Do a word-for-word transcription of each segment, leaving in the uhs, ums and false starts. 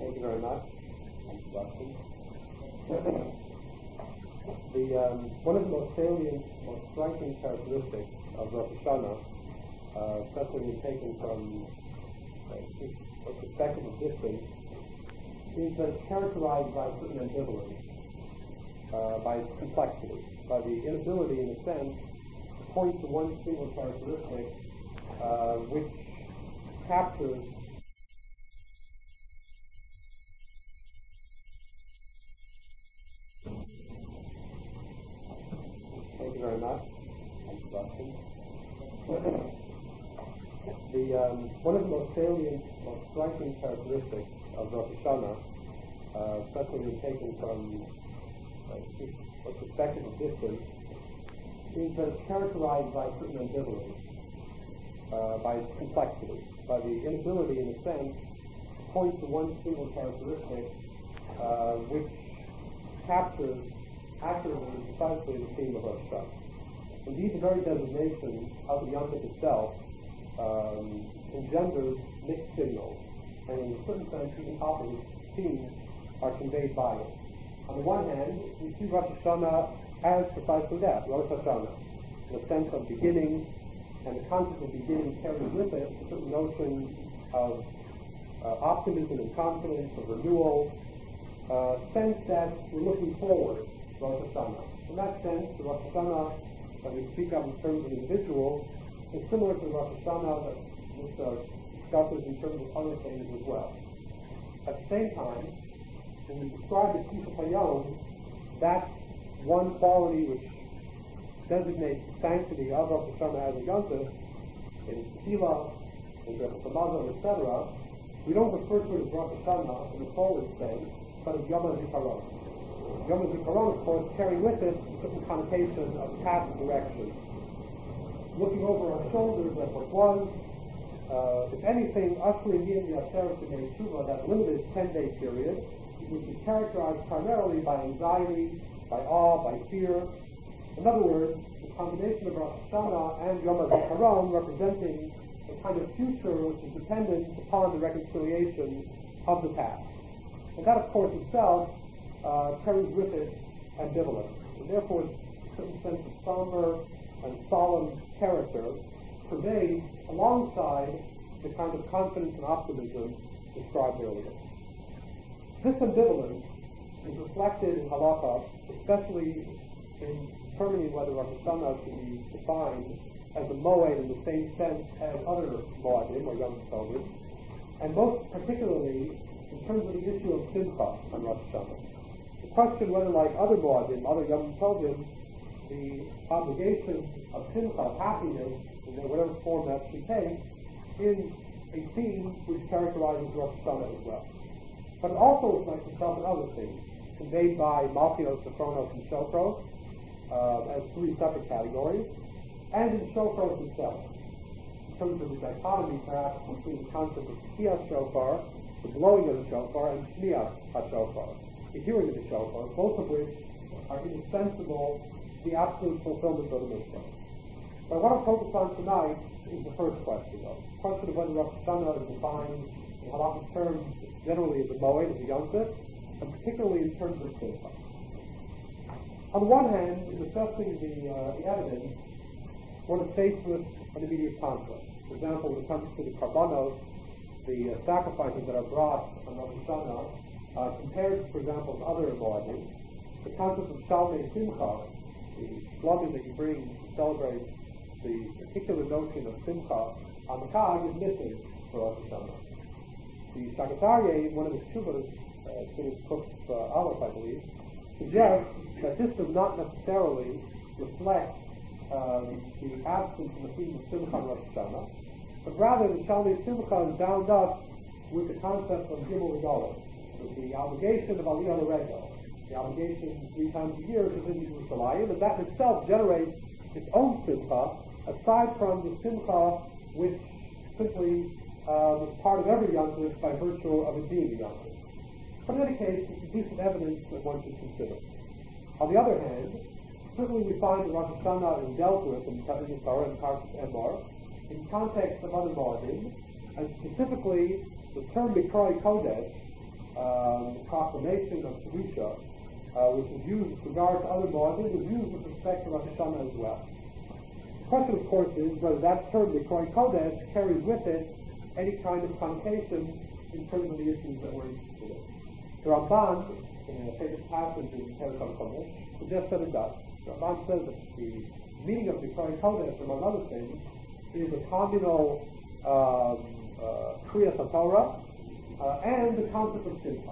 Thank you very much. Introduction. the, um, one of the most salient, most striking characteristics of Rosh Hashanah, uh, especially when taken from uh, a perspective of distance, is that it's characterized by a certain ambivalence, uh, by its complexity, by the inability, in a sense, to point to one single characteristic uh, which captures Thank you very much. Introduction. the, um, one of the most salient, most striking characteristics of Rosh Hashanah, uh, especially when taken from uh, a perspective of distance, is that it's characterized by a certain ambivalence, uh, by its complexity, by the inability, in a sense, to point to one single characteristic uh, which captures accurately and precisely the theme of Rosh Hashanah. Indeed, the very designation of the Yom Tov itself um, engenders mixed signals, and in a certain sense, even opposite themes are conveyed by it. On the one hand, we see Rosh Hashanah as precisely that, Rosh Hashanah, in a sense of beginning, and the concept of beginning carries with it a certain notion of uh, optimism and confidence, of renewal, uh, sense that we're looking forward. Rosh Hashanah. In that sense, the Rosh Hashanah that we speak of in terms of individuals is similar to the Rosh Hashanah that which uh, discusses in terms of other things as well. At the same time, when we describe the Kisha Hayom, that one quality which designates the sanctity of Rosh Hashanah as a Yom Tov, in Tefillah, in Berachot Hamazon, et cetera, we don't refer to it as Rosh Hashanah in the forward sense, but as Yom HaZikaron. Yom HaZikaron, of course, carrying with it a certain connotation of past direction. Looking over our shoulders at what was, uh, if anything, ushering in the Aseret B'nai Tshuva, that limited ten-day period, which is characterized primarily by anxiety, by awe, by fear. In other words, the combination of Rosh Hashanah and Yom HaZikaron representing a kind of future which is dependent upon the reconciliation of the past. And that, of course, itself Uh, carries with it ambivalence, and therefore a certain sense of somber and solemn character pervades alongside the kind of confidence and optimism described earlier. This ambivalence is reflected in Halakha, especially in determining whether Rosh Hashanah should be defined as a moed in the same sense as other moedim or Yom Tovim, and most particularly in terms of the issue of Simcha on Rosh Hashanah. The question whether, like other Moedim, other Yom Tovim, the obligation of Simcha, of happiness, in whatever form that should take, is a theme which characterizes Rosh Hashanah as well. But it also reflects itself in other things, conveyed by Malkios, Sophronos, and Shofros, uh, as three separate categories, and in Shofros itself, in terms of the dichotomy, perhaps, between the concept of Tkiyas Shofar, the blowing of the Shofar, and Shmias HaShofar, the hearing of the shofar, both of which are indispensable to the absolute fulfillment of the mitzvah. What I want to focus on tonight is the first question, though. The question of whether Rosh Hashanah is defined in halakhic terms generally as a moed, as a Yom Tov, and particularly in terms of simcha. On the one hand, in assessing the, uh, the evidence, one is faced with an immediate conflict. For example, when it comes to the karbanos, the uh, sacrifices that are brought on Rosh Hashanah, Uh, compared, for example, to other moedim, the concept of Shalmei Simcha, the slumming that you bring to celebrate the particular notion of Simcha on the Chag, is missing for Rosh Hashanah. The Shagas Aryeh, one of his tshuvas, uh, in his book uh, Aleph, I believe, suggests that this does not necessarily reflect um, the absence of the theme of Simcha on Rosh Hashanah, but rather the Shalmei Simcha is bound up with the concept of Gimel Regalim, with the obligation of Aliyah L'Regel, the obligation three times a year to visit Yerushalayim, and that itself generates its own simcha, aside from the simcha which simply uh, was part of every Yom Tov by virtue of it being a Yom Tov. But in any case, it's a piece of evidence that one should consider. On the other hand, certainly we find that Rosh Hashanah is dealt with in the Torah and Parshas Emor in context of other Moedim, and specifically the term Mikroi Kodesh um, proclamation of Kedusha, uh, which is used with regard to other Moedim, is used with respect to Rosh Hashanah as well. The question, of course, is whether that term, the Kohen Kodesh, carries with it any kind of connotation in terms of the issues that we're interested in. The Ramban, in a famous passage in Perikam Kodesh, suggests that it does. The Ramban says that the meaning of the Kohen Kodesh, among other things, is a communal um, uh, Kriyas HaTorah uh, and the concept of Simcha.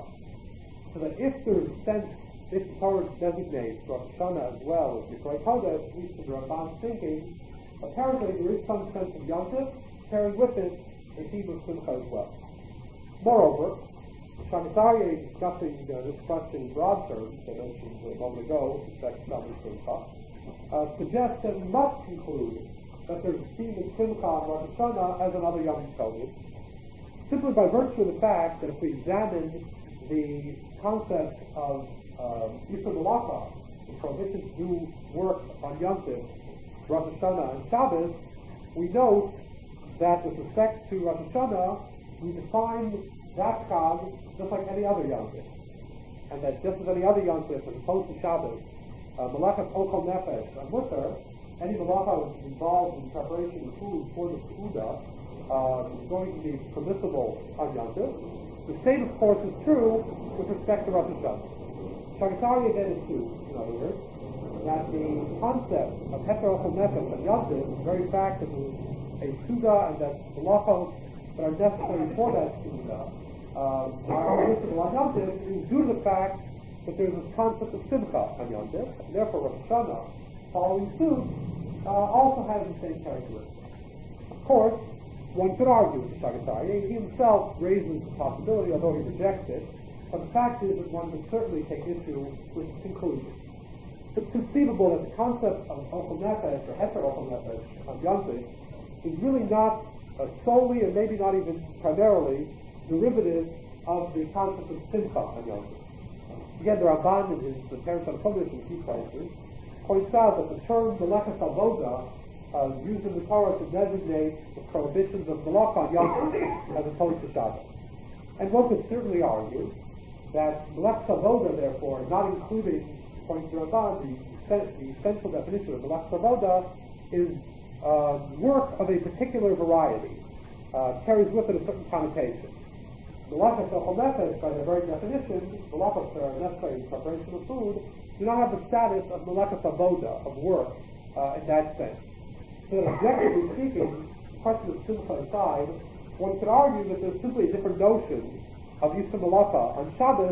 So that if there is sense, if the Torah designates Rosh Hashanah as well as the Kohen Kodesh, at least in the Ramban's thinking, apparently there is some sense of Yom Tov carrying with it a theme of Simcha as well. Moreover, Shabbos Aryeh, discussing uh, this question in broad terms, I mentioned a moment ago, with respect to Shabbos Simcha, uh, suggests that we must conclude that there's a theme of Simcha on Rosh Hashanah as another Yom Tov, simply by virtue of the fact that if we examine the concept of Yisur Malachah, the prohibition to do work on Yom Tov, Rosh Hashanah, and Shabbos, we note that with respect to Rosh Hashanah, we define that chag just like any other Yom Tov, and that just as any other Yom Tov, as opposed to Shabbos, uh, Malachas Ochel Nefesh, and Mutter, any Malacha which is involved in preparation of food for the Seudah uh, is going to be permissible on Yom Tov. The same, of course, is true with respect to Rosh Hashanah. Shabbos Aryeh then assumes, in other words, that the concept of Heter Ochel Nefesh on Yom Tov, the very fact that there is a Seudah and that the malachos that are necessary for that Seudah uh, are permissible on Yom Tov is due to the fact that there is this concept of Simcha on Yom Tov, and therefore Rosh Hashanah, following suit, uh, also has the same characteristics. Of course, one could argue with the Shabbos Aryeh. He himself raises the possibility, although he rejects it, but the fact is that one could certainly take issue with the conclusion. It's conceivable that the concept of Ochel Nefesh or Heter Ochel Nefesh on Yom Tov is really not uh, solely and maybe not even primarily derivative of the concept of Simcha on Yom Tov. Again, the Ramban in his the Perikam Kodesh in a few places points out that the term Melechas Avoda uh, used in the Torah to designate the prohibitions of Malach on Yom Tov as opposed to Shabbos. And one could certainly argue that Melechas Avoda, therefore, not including, according to Ramban, the, the essential definition of Melechas Avoda is uh, work of a particular variety, uh, carries with it a certain connotation. Malachas Ochel Nefesh, by their very definition, malachas that are necessary in preparation of food, do not have the status of Melechas Avoda, of work, uh, in that sense. So that objectively speaking, the question of Simcha aside, one could argue that there's simply a different notion of Yisur Malacha on Shabbos,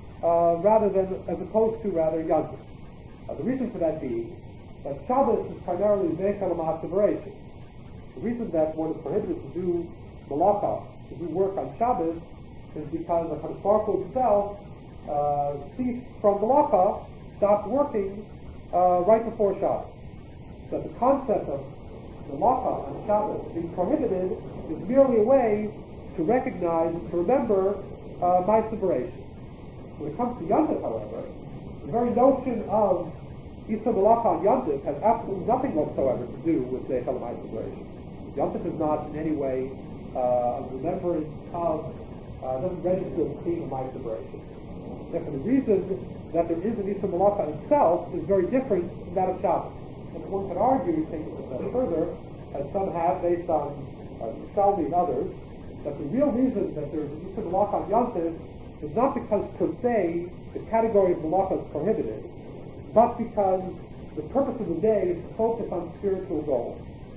uh, rather than, as opposed to rather Yom Tov. Uh, the reason for that being that Shabbos is primarily Zeichel Ma'aseveration. The reason that one is prohibited to do Malacha, to do work on Shabbos, is because the Kadosh Baruch Hu himself uh, ceased from Malacha, stopped working uh, right before Shabbos. So the concept of Malacha on Shabbos being prohibited is merely a way to recognize and to remember uh, my separation. When it comes to Yom Tov, however, the very notion of Yisur Malacha on Yom Tov has absolutely nothing whatsoever to do with Zeichel my separation. Yom Tov is not in any way uh, a remembrance of, uh, doesn't register the theme of my separation. Therefore, the reason that there is an Yisur Malacha itself is very different from that of Shabbos. And one could argue, take it a step further, as some have based on uh, Shalmi and others, that the real reason that there is an Yisur Malacha on Yom Tov is not because per se the category of Malacha is prohibited, but because the purpose of the day is to focus on spiritual goals.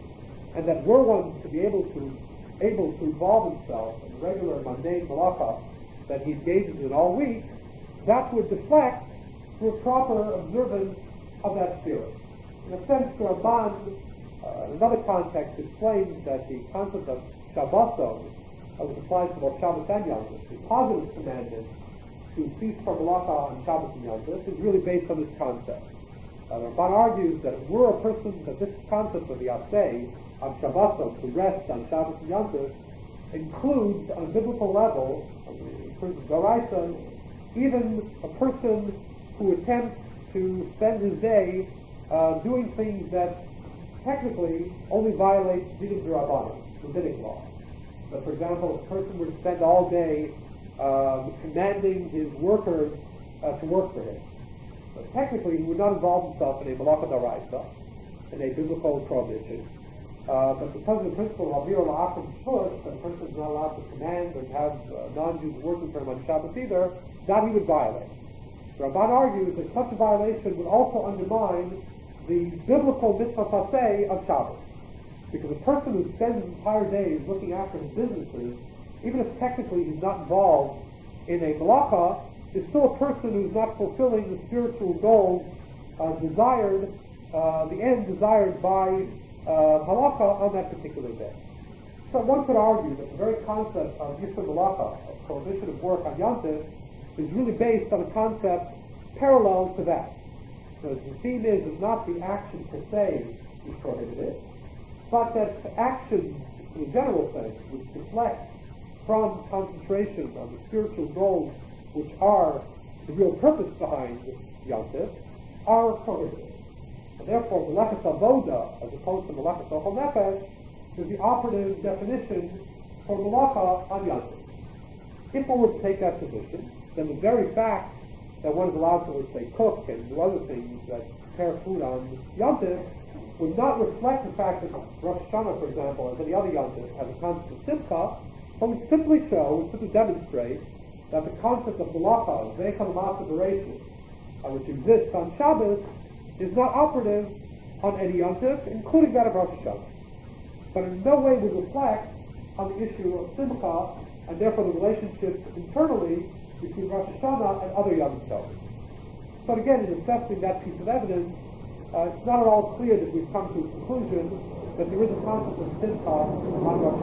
And that were one to be able to able to involve himself in regular mundane Malacha that he engages in all week, that would deflect to a proper observance of that spirit. In a sense, the Ramban, uh, in another context, explains that the concept of Shabboson, uh, which applies to both Shabbos and Yom Tov, the positive commandment to cease from Malacha on Shabbos and Yom Tov, is really based on this concept. Uh, the Ramban argues that if we're a person, that this concept of the Aseh on Shabboson, to rest on Shabbos and Yom Tov, includes, on a biblical level, in terms of Doraisa, even a person who attempts to spend his day uh, doing things that technically only violate Dinim D'Rabbanan, rabbinic law. So, for example, if a person were to spend all day um, commanding his workers uh, to work for him. But technically, he would not involve himself in a malacha d'oraisa, in a biblical prohibition. Uh, but because of the principle of Avir La'achim Shvus, that a person is not allowed to command and have uh, non-Jews working for him on Shabbos either, that he would violate. The Ramban argues that such a violation would also undermine the biblical mitzvah paseh of Shabbos. Because a person who spends his entire days looking after his businesses, even if technically he's not involved in a malacha, is still a person who's not fulfilling the spiritual goals uh, desired, uh, the end desired by Uh, halacha on that particular day. So one could argue that the very concept of Yisur Malacha, of prohibition of work on Yom Tov, is really based on a concept parallel to that. So the theme is, is not the action per se is prohibited, but that actions in a general sense which deflect from concentration on the spiritual goals which are the real purpose behind Yom Tov are prohibited. And therefore, Melechas Avoda, as opposed to Melechas Ochel Nefesh, is the operative definition for Malacha on Yom Tov. If one were to take that position, then the very fact that one is allowed to, let's say, cook and do other things that prepare food on Yom Tov would not reflect the fact that Rosh Hashanah, for example, as any other Yom Tov, has a concept of Simcha, but would simply show, would simply demonstrate that the concept of Malacha, Veichel Ma'aseh Bereishis, which exists on Shabbos, is not operative on any Yom Tov, including that of Rosh Hashanah. But in no way would reflect on the issue of Simcha, and therefore the relationship internally between Rosh Hashanah and other Yom Tov. But again, in assessing that piece of evidence, uh, it's not at all clear that we've come to a conclusion that there is a concept of Simcha on Rosh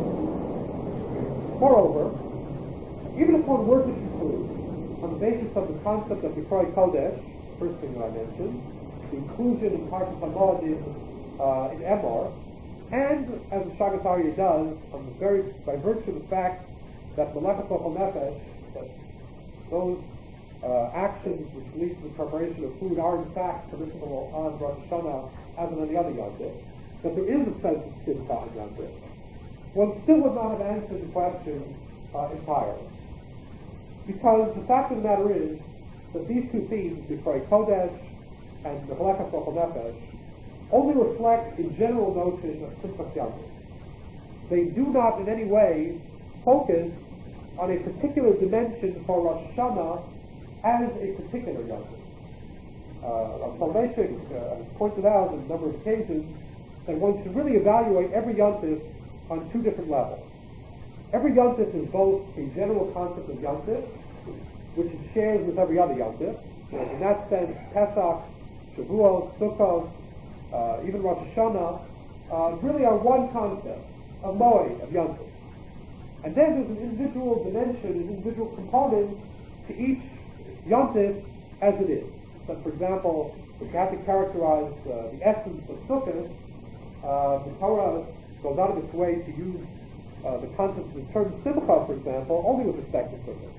Hashanah. Moreover, even if one were to conclude, on the basis of the concept of Yikroi Kodesh, first thing that I mentioned, the inclusion of Parshas Hamod in, uh, in Emor, and as the Shagas Aryeh does, on the very, by virtue of the fact that Melechas Ochel Nefesh, that those uh, actions which lead to the preparation of food are in fact permissible on Rosh Hashanah as on any other Yom Tov, that there is a sense of Simcha on Yom Tov, one still would not have answered the question uh, entirely. Because the fact of the matter is that these two themes, Yikroi Kodesh and the Melechas Ochel Nefesh, only reflect the general notion of Simchas Yom Tov. They do not in any way focus on a particular dimension for Rosh Hashanah as a particular Yom Tov. Uh, Soloveitchik uh, has pointed out on a number of occasions that one should really evaluate every Yom Tov on two different levels. Every Yom Tov is both a general concept of Yom Tov, which it shares with every other Yom Tov. And in that sense, Pesach, Shavuot, Sukkot, uh, even Rosh Hashanah, uh, really are one concept, a moed of Yom Tov. And then there's an individual dimension, an individual component to each Yom Tov as it is. So, for example, if you have to characterize uh, the essence of Sukkot, uh, the Torah goes out of its way to use uh, the concept of the term Simcha, for example, only with respect to Sukkot.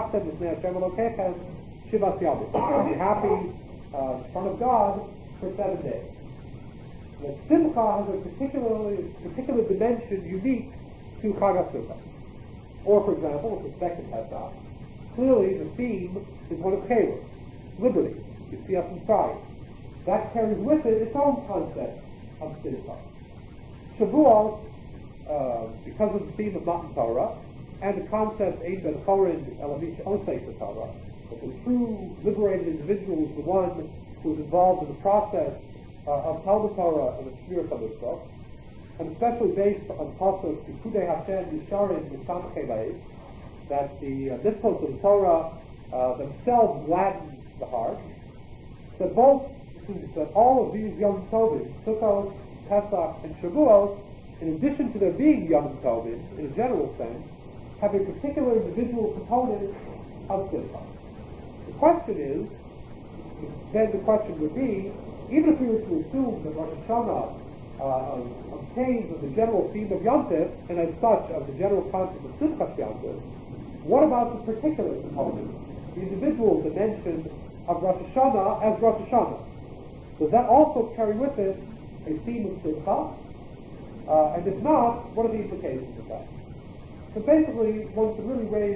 Be happy uh, in front of God for seven days. The Simcha has a particularly particular dimension unique to Chag HaSukkah. Or, for example, with respect to Pesach, clearly the theme is one of Chayil, liberty. You see us inside. That carries with it its own concept of Simcha. Shavuot, uh, because of the theme of Matan Torah, and the concept Ein Ben Chorin Elamish Osei Torah, that the true liberated individual is the one who is involved in the process uh, of Talmud Torah and the Shmir Mitzvot, and especially based on Pasuk Yikudei Hashem Yisharim Yisamchei Leib, that the uh, mitzvot of the Torah uh, themselves gladden the heart. That both, that all of these Yom Tovim, Sukkot, Pesach, and Shavuot, in addition to their being Yom Tovim in a general sense, have a particular individual component of Simcha. The question is, then the question would be, even if we were to assume that Rosh Hashanah uh, obtains of the general theme of Yom Tov, and as such of the general concept of Simchas Yom Tov, what about the particular component, the individual dimension of Rosh Hashanah as Rosh Hashanah? Does that also carry with it a theme of Simcha? Uh, and if not, what are the implications of that? So basically, one could really raise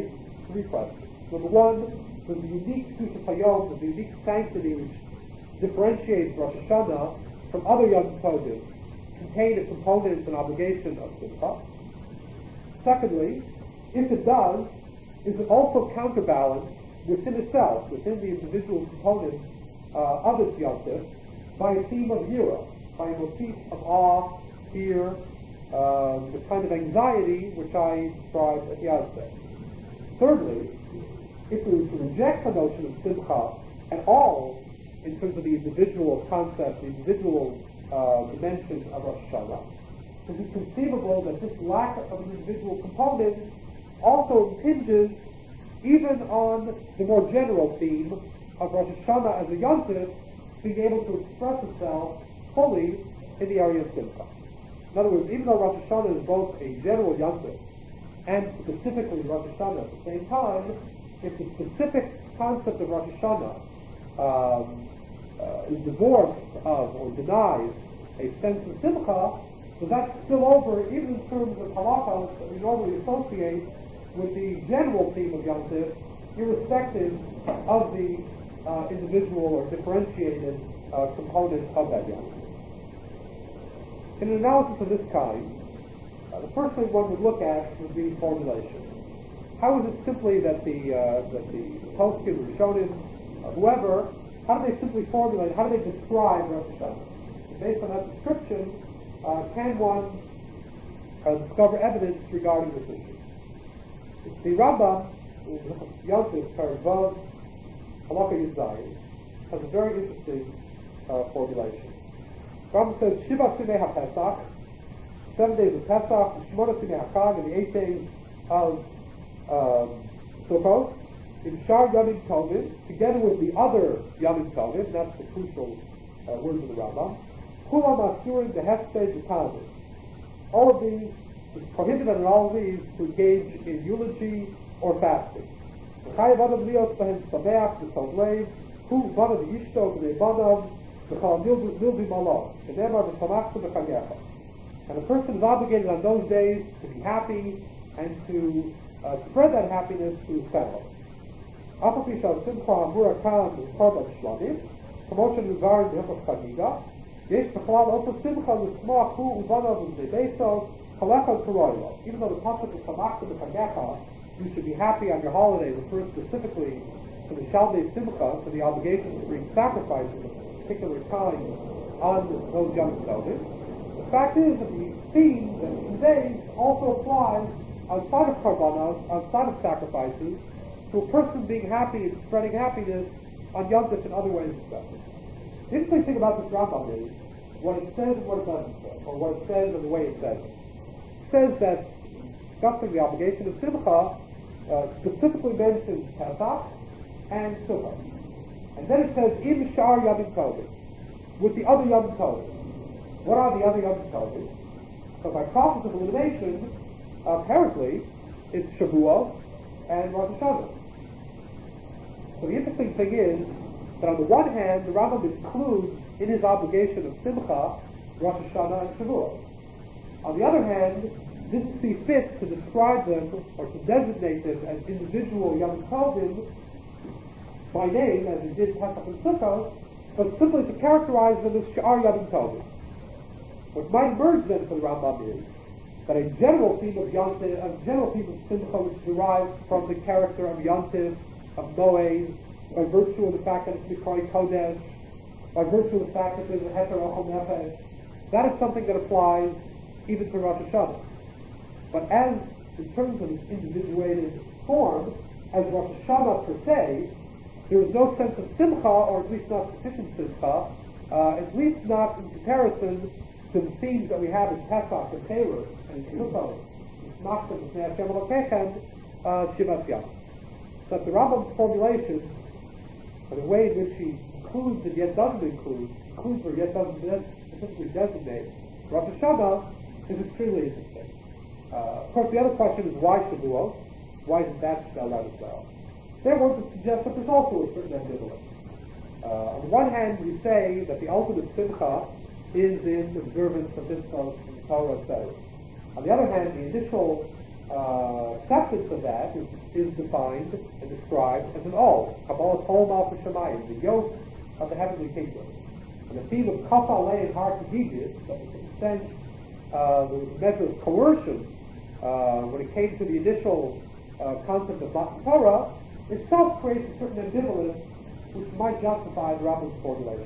three questions. Number one, there's the unique Kedusha Hayom, the unique sanctity which differentiates Rosh Hashanah from other Yom Tovim, contain a component and obligation of Simcha. Secondly, if it does, is it also counterbalanced within itself, within the individual components uh, of its Yom Tov, by a theme of Yira, by a motif of awe, fear, uh, the kind of anxiety which I described at the outset. Thirdly, if we were to reject the notion of Simcha at all in terms of the individual concept, the individual uh, dimension of Rosh Hashanah, is it conceivable that this lack of an individual component also impinges even on the more general theme of Rosh Hashanah as a Yom Tov being able to express itself fully in the area of Simcha? In other words, even though Rosh Hashanah is both a general Yom Tov and specifically Rosh Hashanah at the same time, if the specific concept of Rosh Hashanah um, uh, is divorced of or denies a sense of Simcha, so that's still over even in terms of halachas that we normally associate with the general theme of Yom Tov, irrespective of the uh, individual or differentiated uh, component of that Yom Tov. In an analysis of this kind, uh, the first thing one would look at would be formulation. How is it simply that the uh, that the poskim, the Rishonim, uh, whoever, how do they simply formulate, how do they describe Rosh Hashanah? Based on that description, uh, can one uh, discover evidence regarding this issue? The Rambam, Yom Tov, Perek Vav, Halacha Yud Zayin, has a very interesting uh, formulation. Rambam says, Shiva Simei HaPesach, seven days of Pesach, Shmona Simei HaChag, and the eight days of um, Sukkot, in Shar Yomim Tovim, together with the other Yomim Tovim, that's the crucial uh, words of the Rambam, Kulam Asurim Behesped V'Tazim. All of these, it's prohibited in all of these to engage in eulogy or fasting. Chayav Adam Lios Behem Sameach V'Tov Hu Vanav Yishto V'nei Banav V'Chal Milbi Malov V'Nemar V'Samachta V'Chagecha. And a person is obligated on those days to be happy and to uh, spread that happiness to his fellows. Apapi Shal Simcha Hamura Khan V'Korban Shlamim Kamosha Nuzarim V'Hechot Chagiga Yesh B'Chalal Opa Simcha L'Smach Hu Uvanav V'Nei Beso Even though the pasuk of Samachta B'Chagecha, you should be happy on your holiday, refers specifically to the Shalbei Simcha, to the obligation to bring sacrifices at a particular time on those Yom Tovim. The fact is that the theme that it conveys also applies outside of Karbanos, outside of sacrifices, to a person being happy and spreading happiness on Yom Tov in other ways as well. The interesting thing about this Rambam is what it says and what it doesn't say, or what it says and the way it says it. Says that discussing the obligation of Simcha uh, specifically mentions Pesach and Sukkot. And then it says, Im Shar Yomim Tovim, with the other Yom Tovim. What are the other Yom Tovim? So by process of elimination, uh, apparently, it's Shavuot and Rosh Hashanah. So the interesting thing is that on the one hand, the Rambam includes in his obligation of Simcha, Rosh Hashanah and Shavuot. On the other hand, this see fit to describe them or to designate them as individual Yom Tovim by name, as he did Pesach and Sukkot, but simply to characterize them as Sha'ar Yom Tovim. What might emerge then for the Rambam is that a general theme of Yom Tov, a general theme of Simcha, which derives from the character of Yom Tov, of Moed, by virtue of the fact that it's Mikra Kodesh, by virtue of the fact that there's a Heter Ochel Nefesh, that is something that applies even to Rosh Hashanah. But as, in terms of its individuated form, as Rosh Hashanah per se, there is no sense of Simcha, or at least not sufficient Simcha, uh, at least not in comparison to the themes that we have in Pesach and Terah and in Sukkot, Machzor B'Fnei Hashem Elokechem, Shivat Yam. So that the Rambam's formulation, or the way in which he includes and yet doesn't include, includes or yet doesn't specifically designate Rosh Hashanah, is extremely interesting. Uh, of course, the other question is why Shavuot? Why isn't that spelled out as well? There one could suggest that there's also a certain ambivalence. Uh, on the one hand, we say that the ultimate Simcha is in observance of this from the Torah, et cetera. On the other hand, the initial uh, acceptance of that is, is defined and described as an all. Kabbalah Kol Malchus Shemayim, the yoke of the heavenly kingdom. And the theme of Kafa Alei and Har Kegidis, that was in a sense uh, there was a measure of coercion uh, when it came to the initial uh, concept of Matan Torah, itself creates a certain ambivalence which might justify the Rambam's formulation.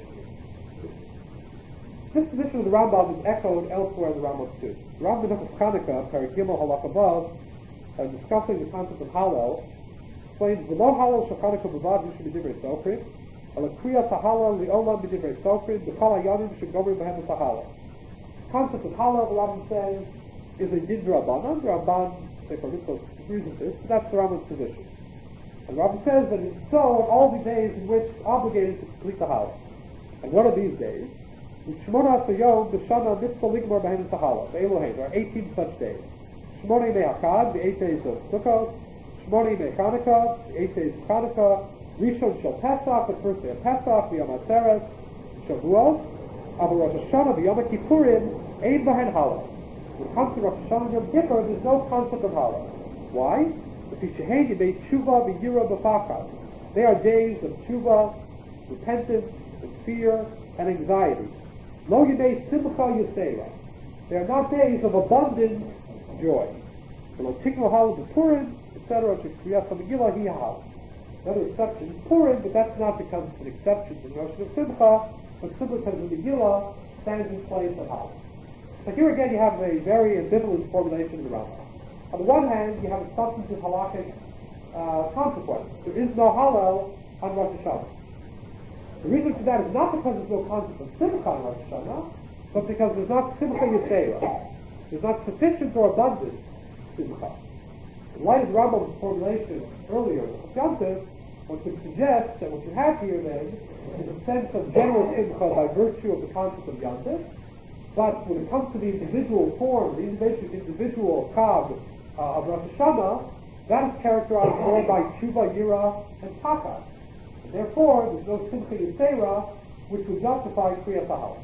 This position of the Rambam is echoed elsewhere in the Rambam too. The Rambam in Chanukah, Perek Gimel Halach above, uh, discussing the concept of Hallel, explains the Lo Hallel Shachanukah B'vad Yishim B'divrei Sofrim, Ala Kriya Tahallel Li'olam B'divrei Sofrim, B'kol HaYonim Shegomer B'hem Tahallel. The concept of Hallel, the Rambam says, is a Yid Rabbanan. The Ramban, Sefer Mitzvot, agrees with this, but that's the Rambam's position. And the Rambam says that it's so on all the days in which obligated to complete the Hallel. And what are these days? Shmona Asayom, the Shana Mitzvah Ligmar Behem Tahallel. The Elohim, there are eighteen such days. Shmona Yimei Hakad, the eight days of Sukkot. Shmona Yimei Chanukah, the eight days of Chanukah. Rishon Shel Pesach, the first day of Pesach, the Yom HaTzeres, Shavuot. Abu Rosh Hashanah, the Yom Kippurim, Ein Bahen Hallel. When it comes to Rosh Hashanah and Yom Kippur, there's no concept of Hallel. Why? Because Shehein Yimei Tshuva V'Yira B'Fachad. They are days of Tshuva, repentance, and fear, and anxiety. Lo Yimei Simcha Yisera. They are not days of abundant joy. Lo Tikno Hallel B'Purim, et cetera. Shekhriyas HaMegillah Hi Hallel. Another exception is Purim, but that's not because it's an exception to the notion of Simcha, but simply because the Megillah stands in place of Hallel. So here again you have a very ambivalent formulation of the Rambam. On the one hand, you have a substantive halakhic uh, consequence. There is no Hallel on Rosh Hashanah. The reason for that is not because there's no concept of Simcha on Rosh Hashanah, but because there's not Simcha Yisera. There's not sufficient or abundant Simcha. In light of the Rambam's formulation earlier with Yom Tov, one could suggest that what you have here then is a sense of general Simcha by virtue of the concept of Yom Tov, but when it comes to the individual form, the individual, individual Kag uh, of Rosh Hashanah, that is characterized more by Tshuva, Yira, and Taka. And therefore, there's no Simcha Yisera which would justify Kriyas HaHallel.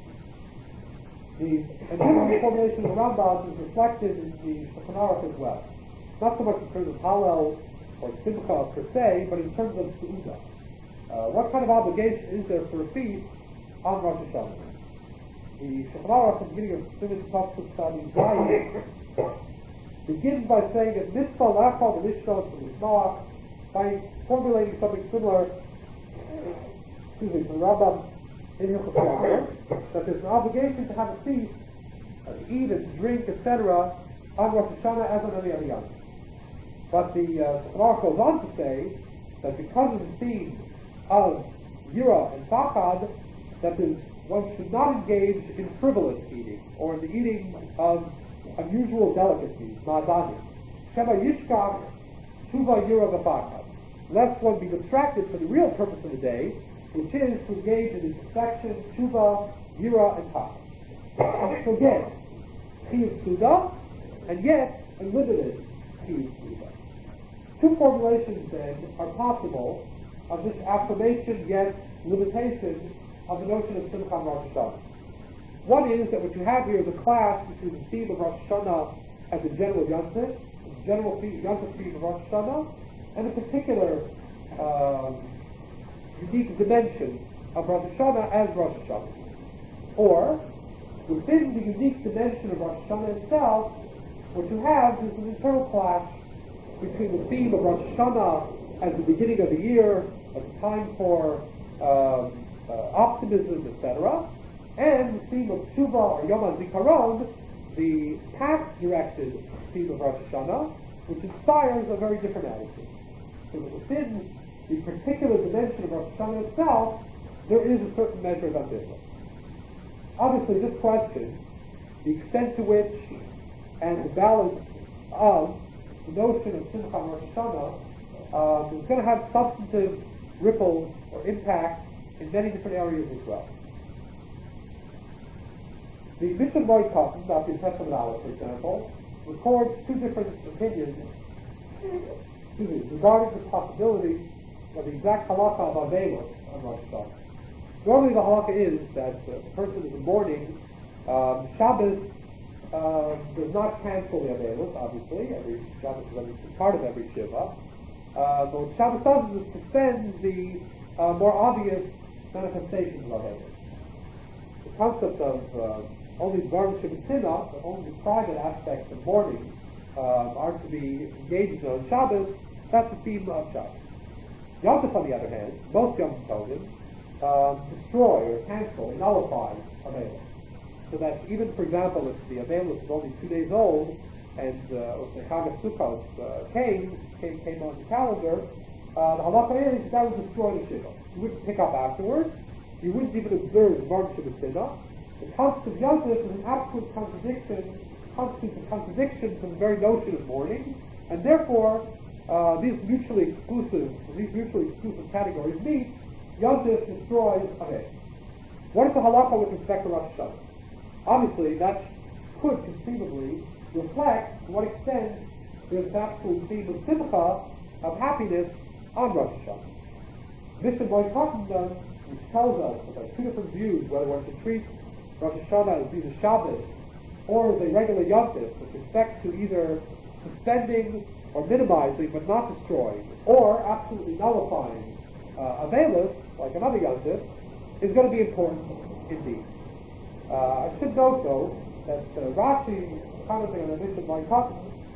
The ambivalent formulation of the Rambam is reflected in the Shulchan Aruch as well. Not so much in terms of Hallel or Simcha per se, but in terms of Seudah. Uh, what kind of obligation is there for a feast on Rosh Hashanah? The Shulchan Aruch at the beginning of Siman Pasuk Sadi Zayin begins by saying that Mitzvah Lachal V'Lishnos V'Lishnoach, by formulating something similar, excuse me, to the Rambam in Hilchos Yom, that there's an obligation to have a feast, uh, to eat and drink, et cetera, on Rosh Hashanah as on any other Yom. But the Shulchan Aruch goes on to say that because of the theme of Yira and Pachad, that one should not engage in frivolous eating or in the eating of unusual delicacies, ma'adani. Shema yishkach Tshuva Yira v'Pachad. Lest one be distracted from the real purpose of the day, which is to engage in inspection, Tshuva, Yira, and Pachad. So again, he is Suda, and yet a limited he is Suda. Two formulations then are possible of this affirmation yet limitation of the notion of Simcha on Rosh Hashanah. One is that what you have here is a clash between the theme of Rosh Hashanah as a general Yom Tov, the general theme, Yom Tov theme of Rosh Hashanah, and a particular uh, unique dimension of Rosh Hashanah as Rosh Hashanah. Or, within the unique dimension of Rosh Hashanah itself, what you have is an internal clash between the theme of Rosh Hashanah as the beginning of the year, as a time for um, uh, optimism, et cetera, and the theme of Tshuva or Yom HaZikaron, the past-directed theme of Rosh Hashanah, which inspires a very different attitude. So that within the particular dimension of Rosh Hashanah itself, there is a certain measure of ambivalence. Obviously, this question, the extent to which and the balance of the notion of Simcha on Rosh Hashanah um, is going to have substantive ripples or impact in many different areas as well. The Mishnah Moed about the Pesach Aleph, for example, records two different opinions excuse me, regarding the possibility of the exact halakha of Avelos on Rosh Hashanah. Normally the halakha is that the person in the morning, um, Shabbos uh, does not cancel the Avelis, obviously. Every Shabbos is only part of every Shiva. Uh, but what Shabbos does is it suspends the uh, more obvious manifestations of Avelis. The concept of uh, only Dvarim Sheb'Tzina, the only private aspects of mourning, uh, are to be engaged in on Shabbos. That's the theme of Shabbos. Yom Tov, on the other hand, most Yom Tovim uh, destroy or cancel or nullify Avelis. So that even, for example, if the Avelis is only two days old, and uh, the Chag of Sukkot uh, came, came came on the calendar, uh, the halacha is that would destroy the Shiva. You wouldn't pick up afterwards. You wouldn't even observe the Dvarim Sheb'Tzina. The concept of Yom Tov is an absolute contradiction, constitutes a contradiction to the very notion of mourning, and therefore uh, these mutually exclusive, these mutually exclusive categories meet. Yom Tov destroys Avelis. What is the halacha with respect to Rosh Hashanah? Obviously, that could conceivably reflect to what extent there is an absolute theme of simcha, of happiness, on Rosh Hashanah. Mishnah Moed Katan, which tells us about two different views, whether one should treat Rosh Hashanah as either Shabbos or as a regular Yom Tov, with respect to either suspending or minimizing but not destroying, or absolutely nullifying uh, Avelis, like another Yom Tov, is going to be important indeed. Uh, I should note, though, that uh, Rashi, commenting on the Mishnah Moed Katan,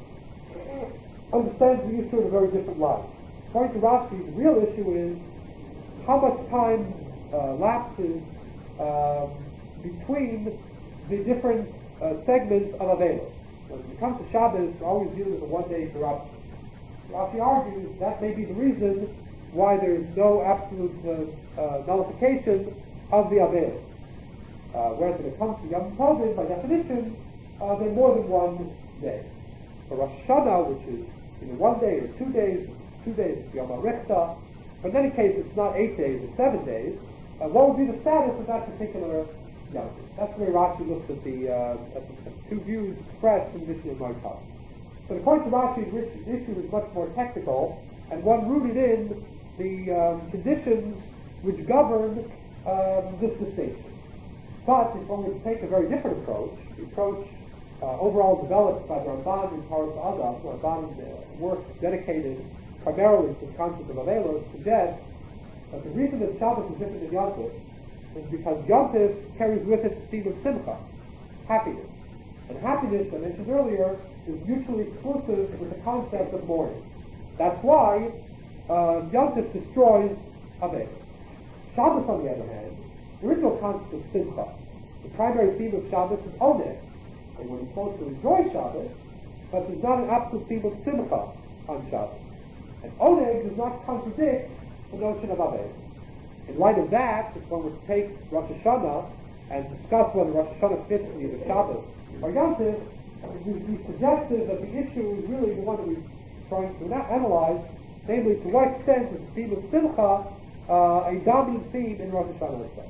understands the issue in a very different light. According to Rashi, the real issue is how much time uh, lapses uh, between the different uh, segments of Avelis. When it comes to Shabbos, it's always viewed as a one-day interruption. Rashi argues that may be the reason why there is no absolute uh, uh, nullification of the Avelis. Uh, whereas when it comes to Yom Tovim, by definition, uh, they're more than one day. For Rosh Hashanah, which is either one day or two days, two days is Yom HaRichta, but in any case it's not eight days or seven days, uh, what would be the status of that particular Yom Tov? That's the way Rashi looks at the, uh, at the, at the two views expressed in Mishnah Moed Katan. But according to Rashi, the issue is much more technical, and one rooted in the um, conditions which govern um, this distinction. But if one would take a very different approach, the approach uh, overall developed by the Ramban in Toras Adam, Ramban's uh, work dedicated primarily to the concept of Avelos, suggests that the reason that Shabbos is different than Yom Tov is because Yom Tov carries with it the theme of simcha, happiness. And happiness, I mentioned earlier, is mutually exclusive with the concept of mourning. That's why uh, Yom Tov destroys Avelos. Shabbos, on the other hand, the original concept of simcha, the primary theme of Shabbos is oneg, and we're supposed to enjoy Shabbos, but there's not an absolute theme of simcha on Shabbos. And oneg does not contradict the notion of Avelis. In light of that, if one would take Rosh Hashanah and discuss whether Rosh Hashanah fits in either Shabbos or Yom Tov, it would be suggested that the issue is really the one that we're trying to analyze, namely to what extent is the theme of simcha uh, a dominant theme in Rosh Hashanah itself.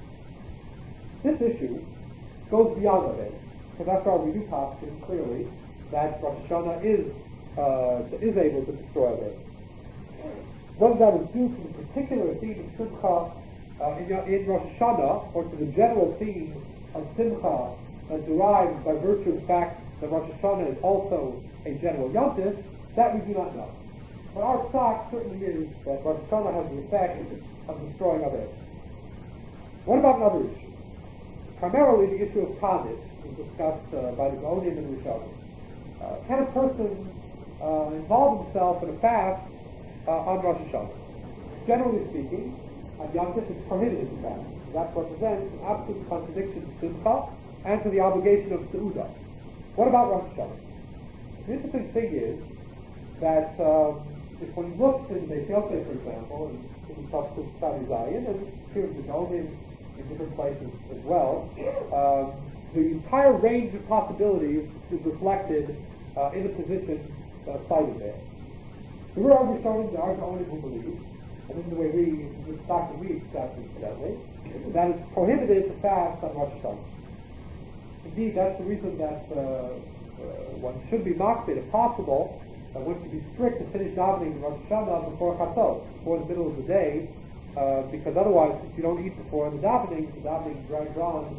This issue goes beyond Avelis, because after all, we do talk clearly that Rosh Hashanah is uh, is able to destroy Avelis. Whether that is due to the particular theme of Simcha uh, in, in Rosh Hashanah, or to the general theme of Simcha uh, derived by virtue of the fact that Rosh Hashanah is also a general Yom Tov, that we do not know. But our thought certainly is that Rosh Hashanah has the effect of destroying Avelis. What about another issue? Primarily the issue of Tanis is discussed uh, by the Gaonim and Rishonim. Uh, can a person uh, involve himself in a fast uh, on Rosh Hashanah? Generally speaking, on Yom Tov it's prohibited to fast. That represents an absolute contradiction to Simcha and to the obligation of Seudah. What about Rosh Hashanah? The interesting thing is that um, if one looks in Beis Yosef, for example, and in Tafsir Tzadi Zayin, and here in the Gaonim in different places as well, um, the entire range of possibilities is reflected uh, in the position uh, cited there. There were other Rishonim, there are Gaonim who believe, and this is the way we, this doctrine we accept incidentally, that it's prohibited to fast on Rosh Hashanah. Indeed, that's the reason that uh, uh, one should be makbid, if possible, uh, one should be strict to finish davening Rosh Hashanah before Chatzot, before the middle of the day, uh, because otherwise, if you don't eat before the davening, the davening drags on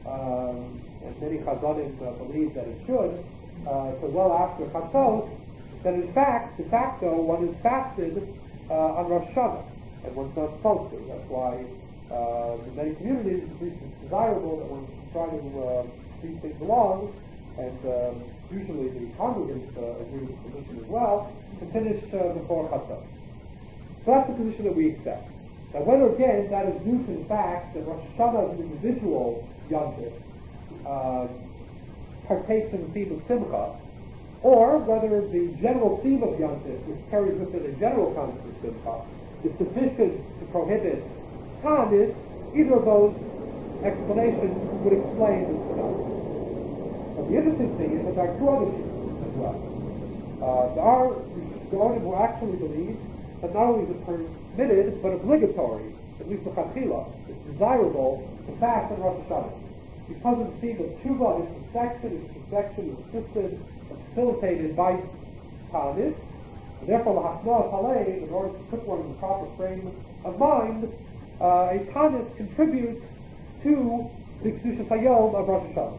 um, and many Chazanim uh, believe that it should, uh, so well after Chatzos, then in fact, de facto, one is fasted uh, on Rosh Hashanah, and one's not supposed to. That's why uh, in many communities at least it's desirable that one try to uh, see things along, and um, usually the congregants uh, agree with the position as well, to finish uh, before Chatzos. So that's the position that we accept. Now whether again that is due to the fact that Rosh Hashanah is an individual yontif, uh, partakes in the theme of Simcha, or whether the general theme of yontif, which carries with it a general concept of Simcha, is sufficient to prohibit Ta'anis, either of those explanations would explain this phenomenon. But the interesting thing is that there are two other views as well. Uh, there are Geonim who actually believe that not only is it permitted, but obligatory, at least the Chachila, it's desirable to fast on Rosh Hashanah. Because of the theme of Tshuva, its perfection, its perfection is assisted and facilitated by Ta'anis, and therefore the Hachnoah Saleh, in order to put one in the proper frame of mind, uh, a Ta'anis contributes to the Kedushas Hayom of Rosh Hashanah.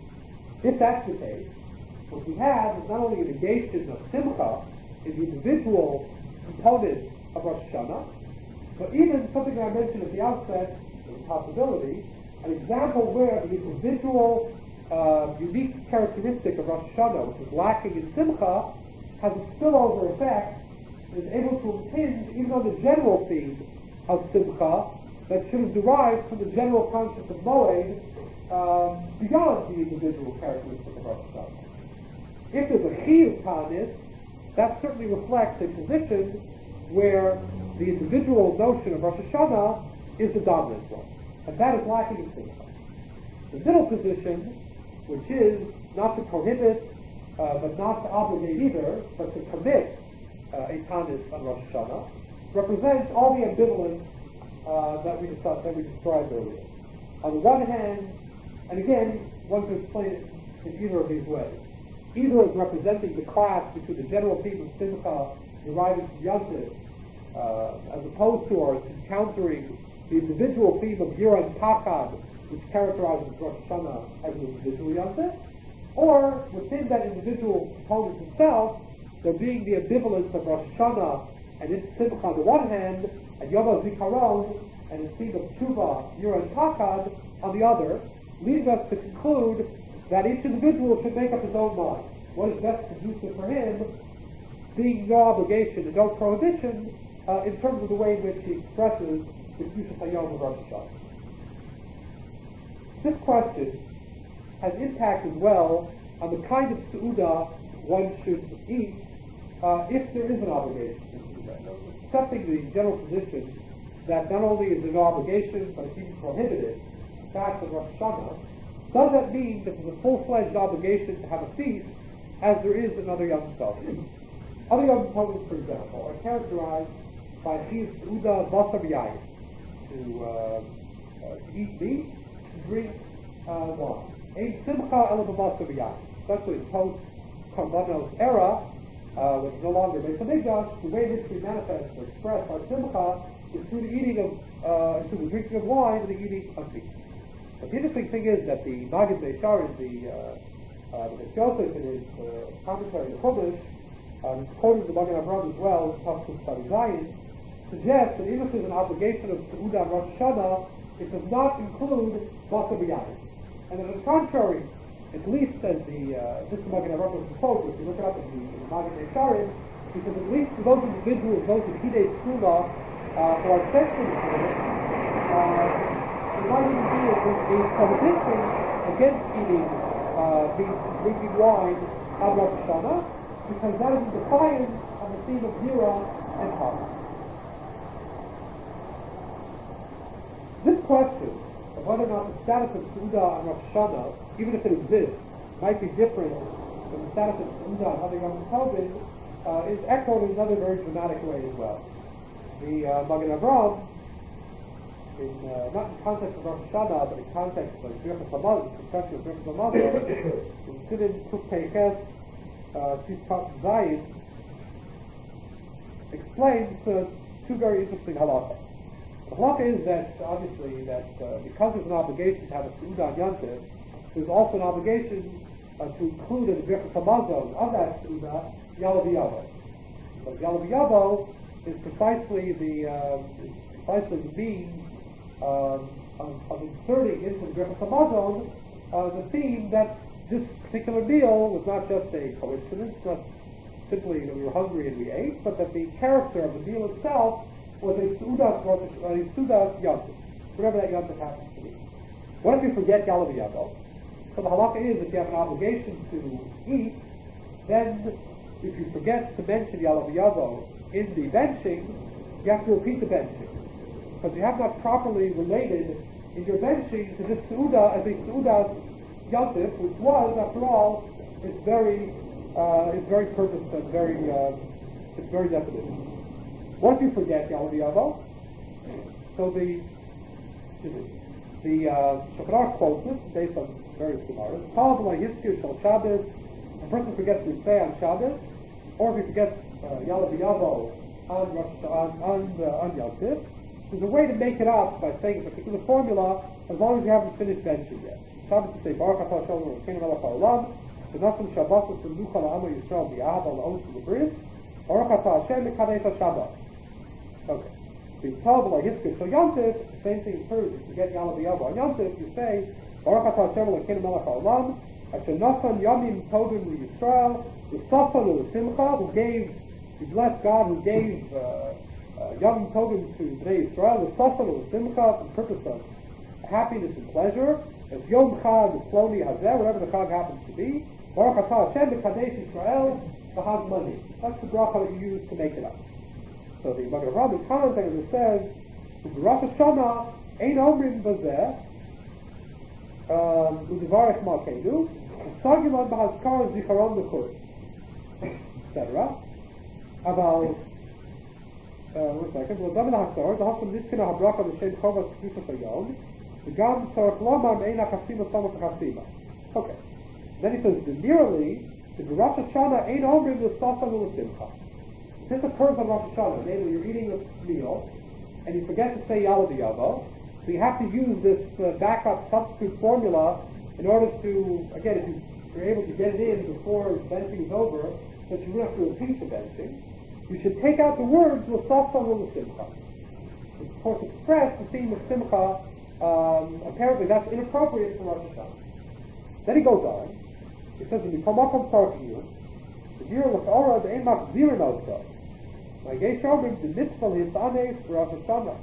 If that's the case, what we have is not only a negation of Simcha in the individual component of Rosh Hashanah, but even something that I mentioned at the outset, as a possibility, an example where the individual uh, unique characteristic of Rosh Hashanah, which is lacking in Simcha, has a spillover effect and is able to impinge even on the general theme of Simcha that should have derived from the general concept of Moed um, beyond the individual characteristic of Rosh Hashanah. If there's a Chiyuv Ta'anis, that certainly reflects a position where the individual notion of Rosh Hashanah is the dominant one, and that is lacking in Simcha. The middle position, which is not to prohibit, uh, but not to obligate either, but to commit uh, a Ta'anis on Rosh Hashanah, represents all the ambivalence uh, that we discussed, that we described earlier. On the one hand, and again, one can explain it in either of these ways. Either as representing the clash between the general theme of Simcha deriving from Yontif, uh, as opposed to or encountering the individual theme of Yira and Pachad, which characterizes Rosh Hashanah as an individual Yontif, or within that individual component himself, there being the ambivalence of Rosh Hashanah and its Simcha on the one hand, and Yom HaZikaron and its theme of Tshuva, Yira and Pachad on the other, leading us to conclude that each individual should make up his own mind. What is best conducive for him, being no obligation and no prohibition uh, in terms of the way in which he expresses the Kedushas Hayom of Rosh Hashanah. This question has impact as well on the kind of Seudah one should eat uh, if there is an obligation to Seudah. Accepting the general position that not only is there no obligation, but it's even prohibited to fast on Rosh Hashanah, does that mean that there's a full-fledged obligation to have a feast as there is in other Yom Tovim? Other Yom Tovim, for example, are characterized by Chiyuv Seudah Basar Yayin, to, uh, uh, to eat meat, to drink uh, wine. Ein Simcha Ela B'Basar Yayin. Especially in post-Karbanos era, uh, when it's no longer Beis HaMikdash, the way in which we manifest or express our Simcha is through the eating of, uh, through the drinking of wine and the eating of meat. But the interesting thing is that the Maggid Beisharim, the uh, uh, the Yosef in his uh, commentary on the Chumash, um, quoting the Magen Avraham as well, Tafsir Study Zion, suggests that even if there's an obligation of Seudah on Rosh Hashanah, it does not include Basar B'Yayin. And on the contrary, at least as the uh, this is Magen Avraham quote, if you look it up in the, in the Maggid Beisharim, he says at least for those individuals, those in Hidei Skula, uh, who are sensitive to it, uh, it might even be a, a prohibition against eating uh, meat, drinking wine on Rosh Hashanah, because that is in defiance of the theme of Yira and Pachad. This question of whether or not the status of Seudah on Rosh Hashanah, even if it exists, might be different from the status of Seudah on other Yom Tovim, uh, is echoed in another very dramatic way as well. The uh, Magen Avraham, in, uh, not in context of Rosh Hashanah, but in context of Birchas Hamazon, the discussion of Birchas Hamazon, in Siddin Kuf Peiches, Tzitz Zayin, explains uh, two very interesting halachas. The halacha is that, obviously, that uh, because there's an obligation to have a Seudah on Yontif, there's also an obligation uh, to include in the Birchas Hamazon of that Seudah, Yalav Yavo. Because Yalav Yavo is precisely the, uh, is precisely the means um, of, of inserting into the Birchas Hamazon uh, the theme that this particular meal was not just a coincidence, not simply that we were hungry and we ate, but that the character of the meal itself was a Seudah, a Seudah Yontif, whatever that Yontif happens to be. What if you forget Yalav Yavo? So the halacha is if you have an obligation to eat, then if you forget to mention Yalav Yavo in the benching, you have to repeat the benching. Because you have not properly related in your benching to this Seudah as a Seudah Yontif, which was, after all, its very, uh, its very purpose and very, uh, its very definition. What if you forget Yalav Yavo? So the the uh, Shulchan Aruch quotes this based on various gemaras. A person forgets to say on Shabbos, or if he forgets uh, Yalav Yavo on on on, uh, on Yom Tov, there's a way to make it up by saying a particular formula as long as you haven't finished benching yet. Shabbos to say Baruch Atah Shalom Elokeinu Melech Haolam, V'nasam Shabbosos V'nucha La'amo Yisrael B'Yahava La'os V'Bris, Baruch Atah Hashem Mekadesh HaShabbat. Okay. So you tell them like Hiskut. So Yom Tov, the same thing occurs. If you get Yalav Yavo on Yom Tov, you say Baruch Atah Hashem Elokeinu Melech Haolam, Asher Nasan Yamim Tovim L'Yisrael, V'Safan L'Simcha, who gave, he blessed God who gave uh, uh, Yamim Tovim to Bnei Yisrael, V'Safan L'Simcha, for the purpose of happiness and pleasure. As Yom Chag Ploni Hazeh, whatever the Chag happens to be, Baruch Atah Hashem Mekadesh Yisrael, V'Hag Mani. That's the bracha that you use to make it up. So the Magen Avraham commentator says, Rosh Hashanah Ein Omrim Bazeh, Udivarech Malkeinu, Sagimon B'Hazkar Zicharon L'Chur, et cetera. Aval, one second, L'David HaHasor, the Hashem Nizkina HaBracha L'Shem Chovas K'Kifas HaYom, V'Gam Tzorach Lomar Me'ena Chasima Samach Chasima. Okay. Then he says, Nearly, the Rosh Hashanah Ein Omrim L'Safan L'Simcha. This occurs on Rosh Hashanah, namely you're eating a meal, and you forget to say Yalav Yavo, so you have to use this uh, backup substitute formula in order to, again, if you, you're able to get it in before benching is over, but you don't have to repeat the benching, you should take out the words L'Safan L'Simcha. Of course, express the theme of Simcha, um, apparently that's inappropriate for Rosh Hashanah. Then he goes on, he says, when you come up on Tarkiyah, the year of L'Orah, the Emak Zirin also. My gay showman, the mitzvah is anes for Rosh Hashanah.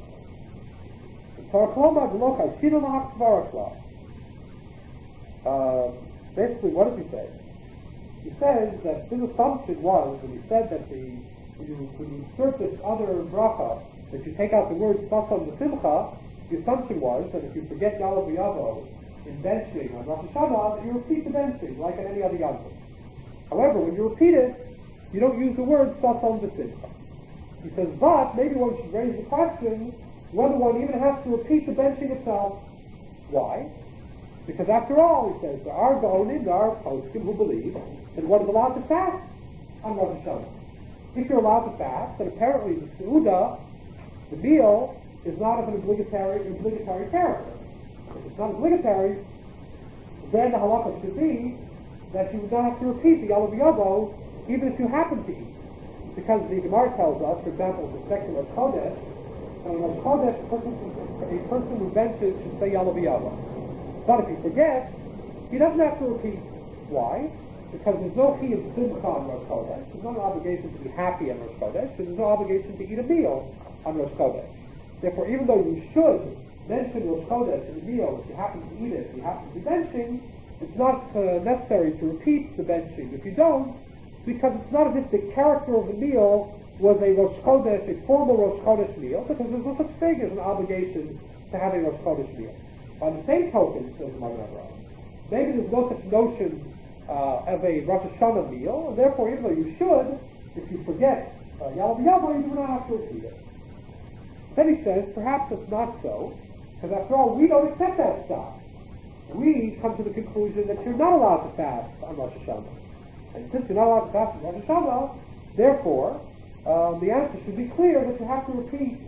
Basically, what does he say? He says that his assumption was, when he said that the when you, when you insert this other bracha, that you take out the word Sasam the Simcha, the assumption was that if you forget Yalav Yavo in benching on Rosh Hashanah, that you repeat the benching like in any other Yom Tov. However, when you repeat it, you don't use the word Sasam the Simcha. He says, but maybe one should raise the question whether one even has to repeat the benching itself. Why? Because after all, he says, there are Gaonim, there are poskim who believe that one is allowed to fast on Rosh Hashanah. If you're allowed to fast, then apparently the Seudah, the meal, is not of an obligatory, obligatory character. If it's not obligatory, then the halacha should be that you would not have to repeat the Yalav Yavo even if you happen to eat. Because the Gemara tells us, for example, the section of Kodesh, and in Kodesh, a person, a person who benches should say Yalav Yavo. But if he forgets, he doesn't have to repeat. Why? Because there's no chi of Simcha on Rosh Kodesh. There's no obligation to be happy on Rosh Kodesh. There's no obligation to eat a meal on Rosh Kodesh. Therefore, even though you should mention Rosh Kodesh in the meal, if you happen to eat it, if you happen to be benching, it's not uh, necessary to repeat the benching. If you don't, because it's not as if the character of the meal was a Rosh Chodesh, a formal Rosh Chodesh meal, because there's no such thing as an obligation to have a Rosh Chodesh meal. By the same token, says the Magen Avraham, maybe there's no such notion uh, of a Rosh Hashanah meal, and therefore, even though you should, if you forget uh, Yalav Yavo, you do not have to repeat it. Then he says, perhaps it's not so, because after all, we don't accept that stuff. We come to the conclusion that you're not allowed to fast on Rosh Hashanah. And since you're not allowed to fast on Rosh Hashanah, therefore, um, the answer should be clear that you have to repeat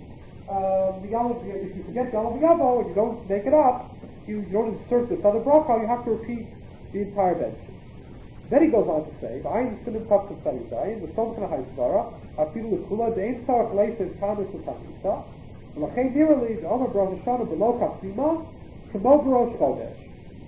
um, the Yalav, if you forget Yalav Yavo and you don't make it up, you, you don't insert this other bracha, you have to repeat the entire bench. Then he goes on to say, "V'ayin simin taf tzari zayin, v'som kana haizvara, afilu l'kula de'ein tzarach leises tanis l'tamisa, v'lachein dirali v'omer b'rosh Hashanah below kapsima, k'mo b'rosh chodesh."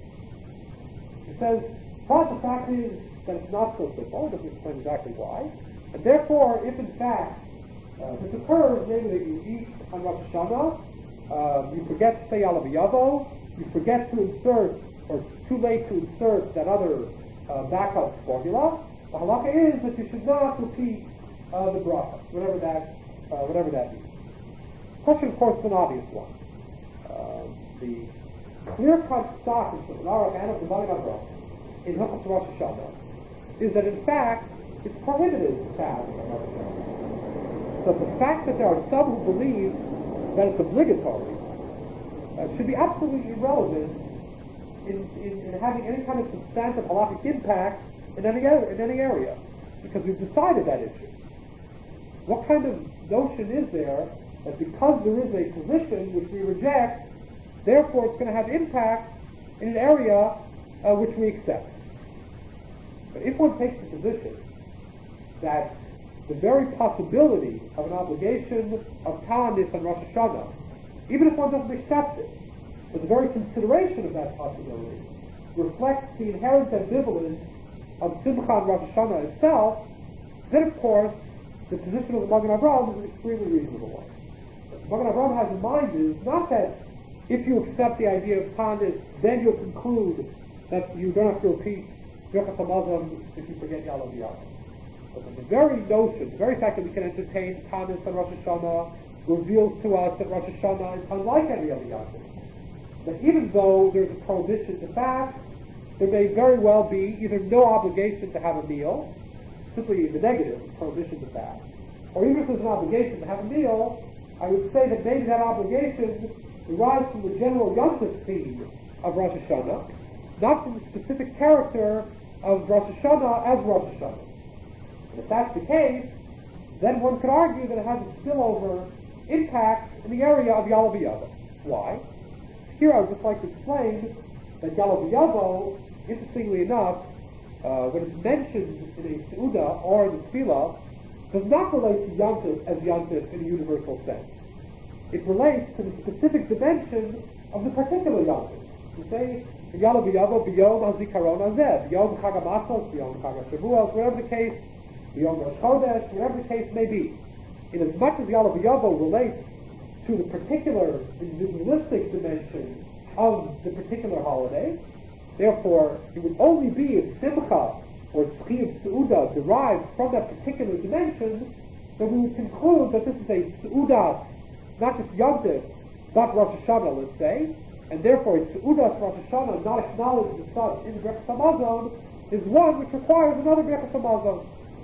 He says, first the fact is that it's not so simple. It doesn't explain exactly why. And therefore, if in fact uh, this occurs, namely that you eat on Rosh Hashanah, uh, you forget to say Yalav Yavo, you forget to insert, or it's too late to insert that other uh, backup formula, the halakha is that you should not repeat uh, the bracha, whatever that, uh, whatever that means. The question, of course, is an obvious one. Uh, the clear-cut stock in the Aruch and of the Magen Avraham in Hilchos Rosh Hashanah is that, in fact, it's prohibited to fast on Rosh Hashanah. So the fact that there are some who believe that it's obligatory uh, should be absolutely irrelevant in, in, in having any kind of substantive halakhic impact in any, in any area, because we've decided that issue. What kind of notion is there that because there is a position which we reject, therefore it's going to have impact in an area uh, which we accept? But if one takes the position that the very possibility of an obligation of Ta'anis on Rosh Hashanah, even if one doesn't accept it, but the very consideration of that possibility reflects the inherent ambivalence of Simcha on Rosh Hashanah itself, then of course the position of the Magen Avraham is an extremely reasonable one. What the Magen Avraham has in mind is not that if you accept the idea of Ta'anis, then you'll conclude that you don't have to repeat Birkas HaMazon if you forget Yalav Yavo. But the very notion, the very fact that we can entertain Ta'anis on Rosh Hashanah reveals to us that Rosh Hashanah is unlike any other Yom. That even though there's a prohibition to fast, there may very well be either no obligation to have a meal, simply the negative, prohibition to fast, or even if there's an obligation to have a meal, I would say that maybe that obligation derives from the general Yom Tov theme of Rosh Hashanah, not from the specific character of Rosh Hashanah as Rosh Hashanah. And if that's the case, then one could argue that it has a spillover impact in the area of Yalav Yavo. Why? Here I would just like to explain that Yalav Yavo, interestingly enough, uh, when it's mentioned in a Seudah or in the Tefillah, does not relate to Yom Tov as Yom Tov in a universal sense. It relates to the specific dimension of the particular Yom Tov. You say, Yalav Yavo b'yom hazikaron hazeh, b'yom chag hamatzos, b'yom chag hashavuos, whatever the case, b'yom Rosh Chodesh, whatever the case may be. In as much as Yalav Yavo relates to the particular individualistic dimension of the particular holiday, therefore it would only be if Simcha or Tzchi of Seudah derived from that particular dimension that we would conclude that this is a Seudah, not just Yom Tov, but Rosh Hashanah, let's say, and therefore it's Seudah Rosh Hashanah not acknowledged as such in the Birkas HaMazon is one which requires another Birkas HaMazon.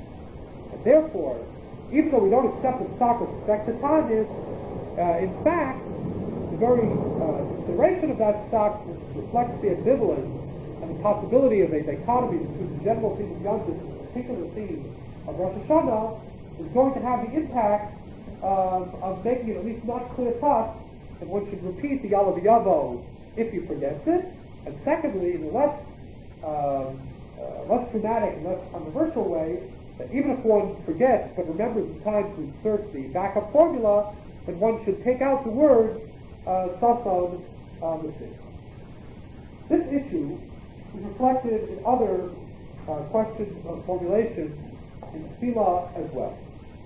And therefore, even though we don't accept the stock with respect to Ta'anis, uh, in fact, the very uh, consideration of that stock reflects the ambivalence and the possibility of a dichotomy between the general theme of Yom Tov and the particular theme of Rosh Hashanah is going to have the impact of, of making it at least not clear-cut that one should repeat the Yalav Yavo if he forgets it, and secondly, in a less, um, uh, less dramatic and less controversial way, that even if one forgets but remembers in time to insert the backup formula, that one should take out the word Sason uh, mistake. This issue is reflected in other uh, questions of formulation in Tefillah as well.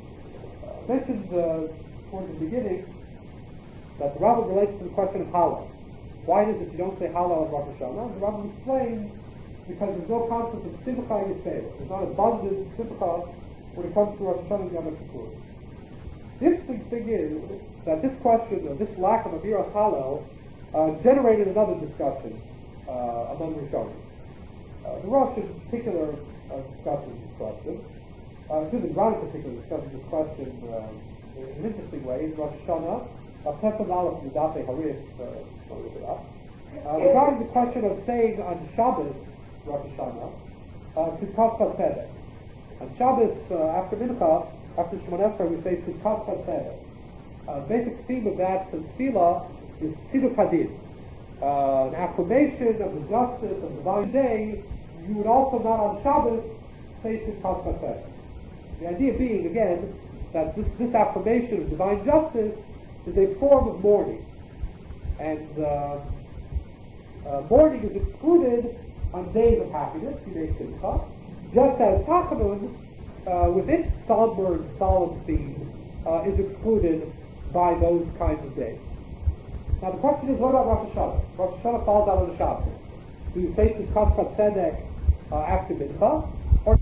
Uh, I mentioned uh, towards the beginning that the Rambam relates to the question of Hallel. Why is it you don't say Hallel in Rosh Hashanah? The Rambam explains because there's no concept of Simcha Yisrael. There's not abundant Simcha when it comes to Rosh Hashanah and Yom Kippur. The interesting thing is that this question, or this lack of Aviras Hallel, uh, generated another discussion uh, among Rishonim. Uh, the Rosh in particular uh, discusses this question. Uh, Susan Brown in particular discusses this question uh, in an interesting way in Rosh Hashanah. Pesach Aleph Yudafe Harif, uh, look it up. Uh, regarding the question of saying on Shabbos, Rosh Hashanah, uh, Sukkot Tzedek. On Shabbos, uh, after Mincha, after Shemon Esrei, we say Sukkot Tzedek. uh, basic theme of that tefillah is tziduk hadin, uh, an affirmation of the justice of the divine day. You would also not on Shabbos say Simchas Chatzedek. The idea being, again, that this, this affirmation of divine justice is a form of mourning. And uh, uh, mourning is excluded on days of happiness, Yimei Simcha, just as Tachanun, uh, with its somber and solemn theme, uh, is excluded by those kinds of days. Now the question is, what about Rosh Hashanah? Rosh Hashanah falls out on the Shabbos. Do you say Simchas Chatzedek uh, after Mincha? Or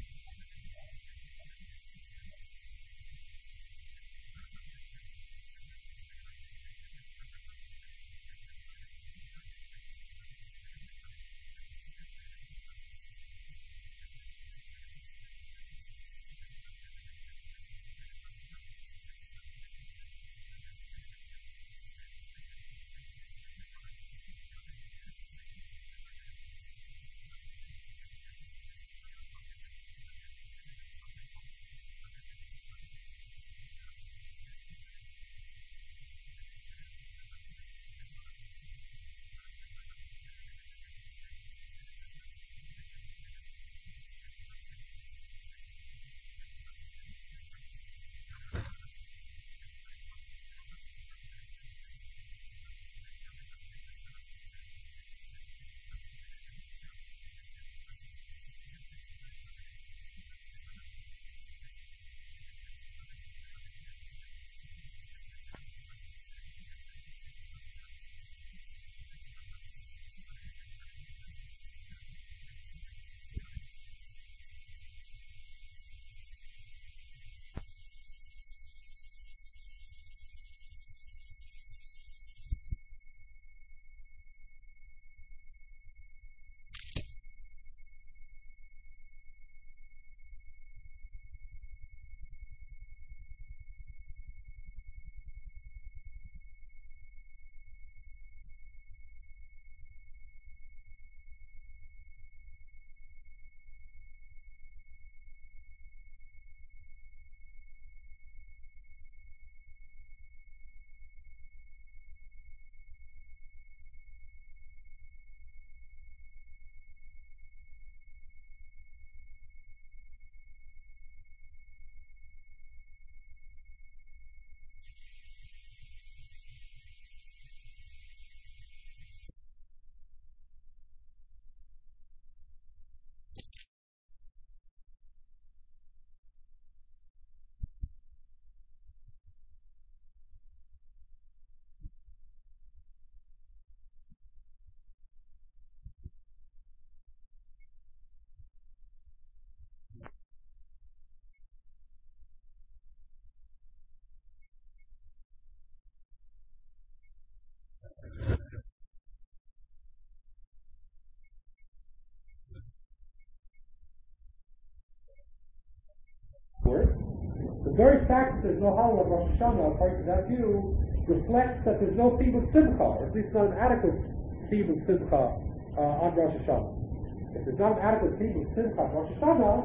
the very fact that there's no Hallel of Rosh Hashanah, according to that view, reflects that there's no theme of Simcha, or at least not an adequate theme of Simcha uh, on Rosh Hashanah. If there's not an adequate theme of Simcha on Rosh Hashanah,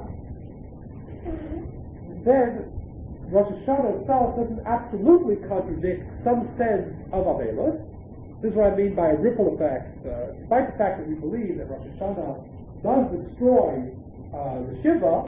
then Rosh Hashanah itself doesn't absolutely contradict some sense of Avelos. This is what I mean by a ripple effect. Uh, despite the fact that we believe that Rosh Hashanah does destroy uh, the Shiva,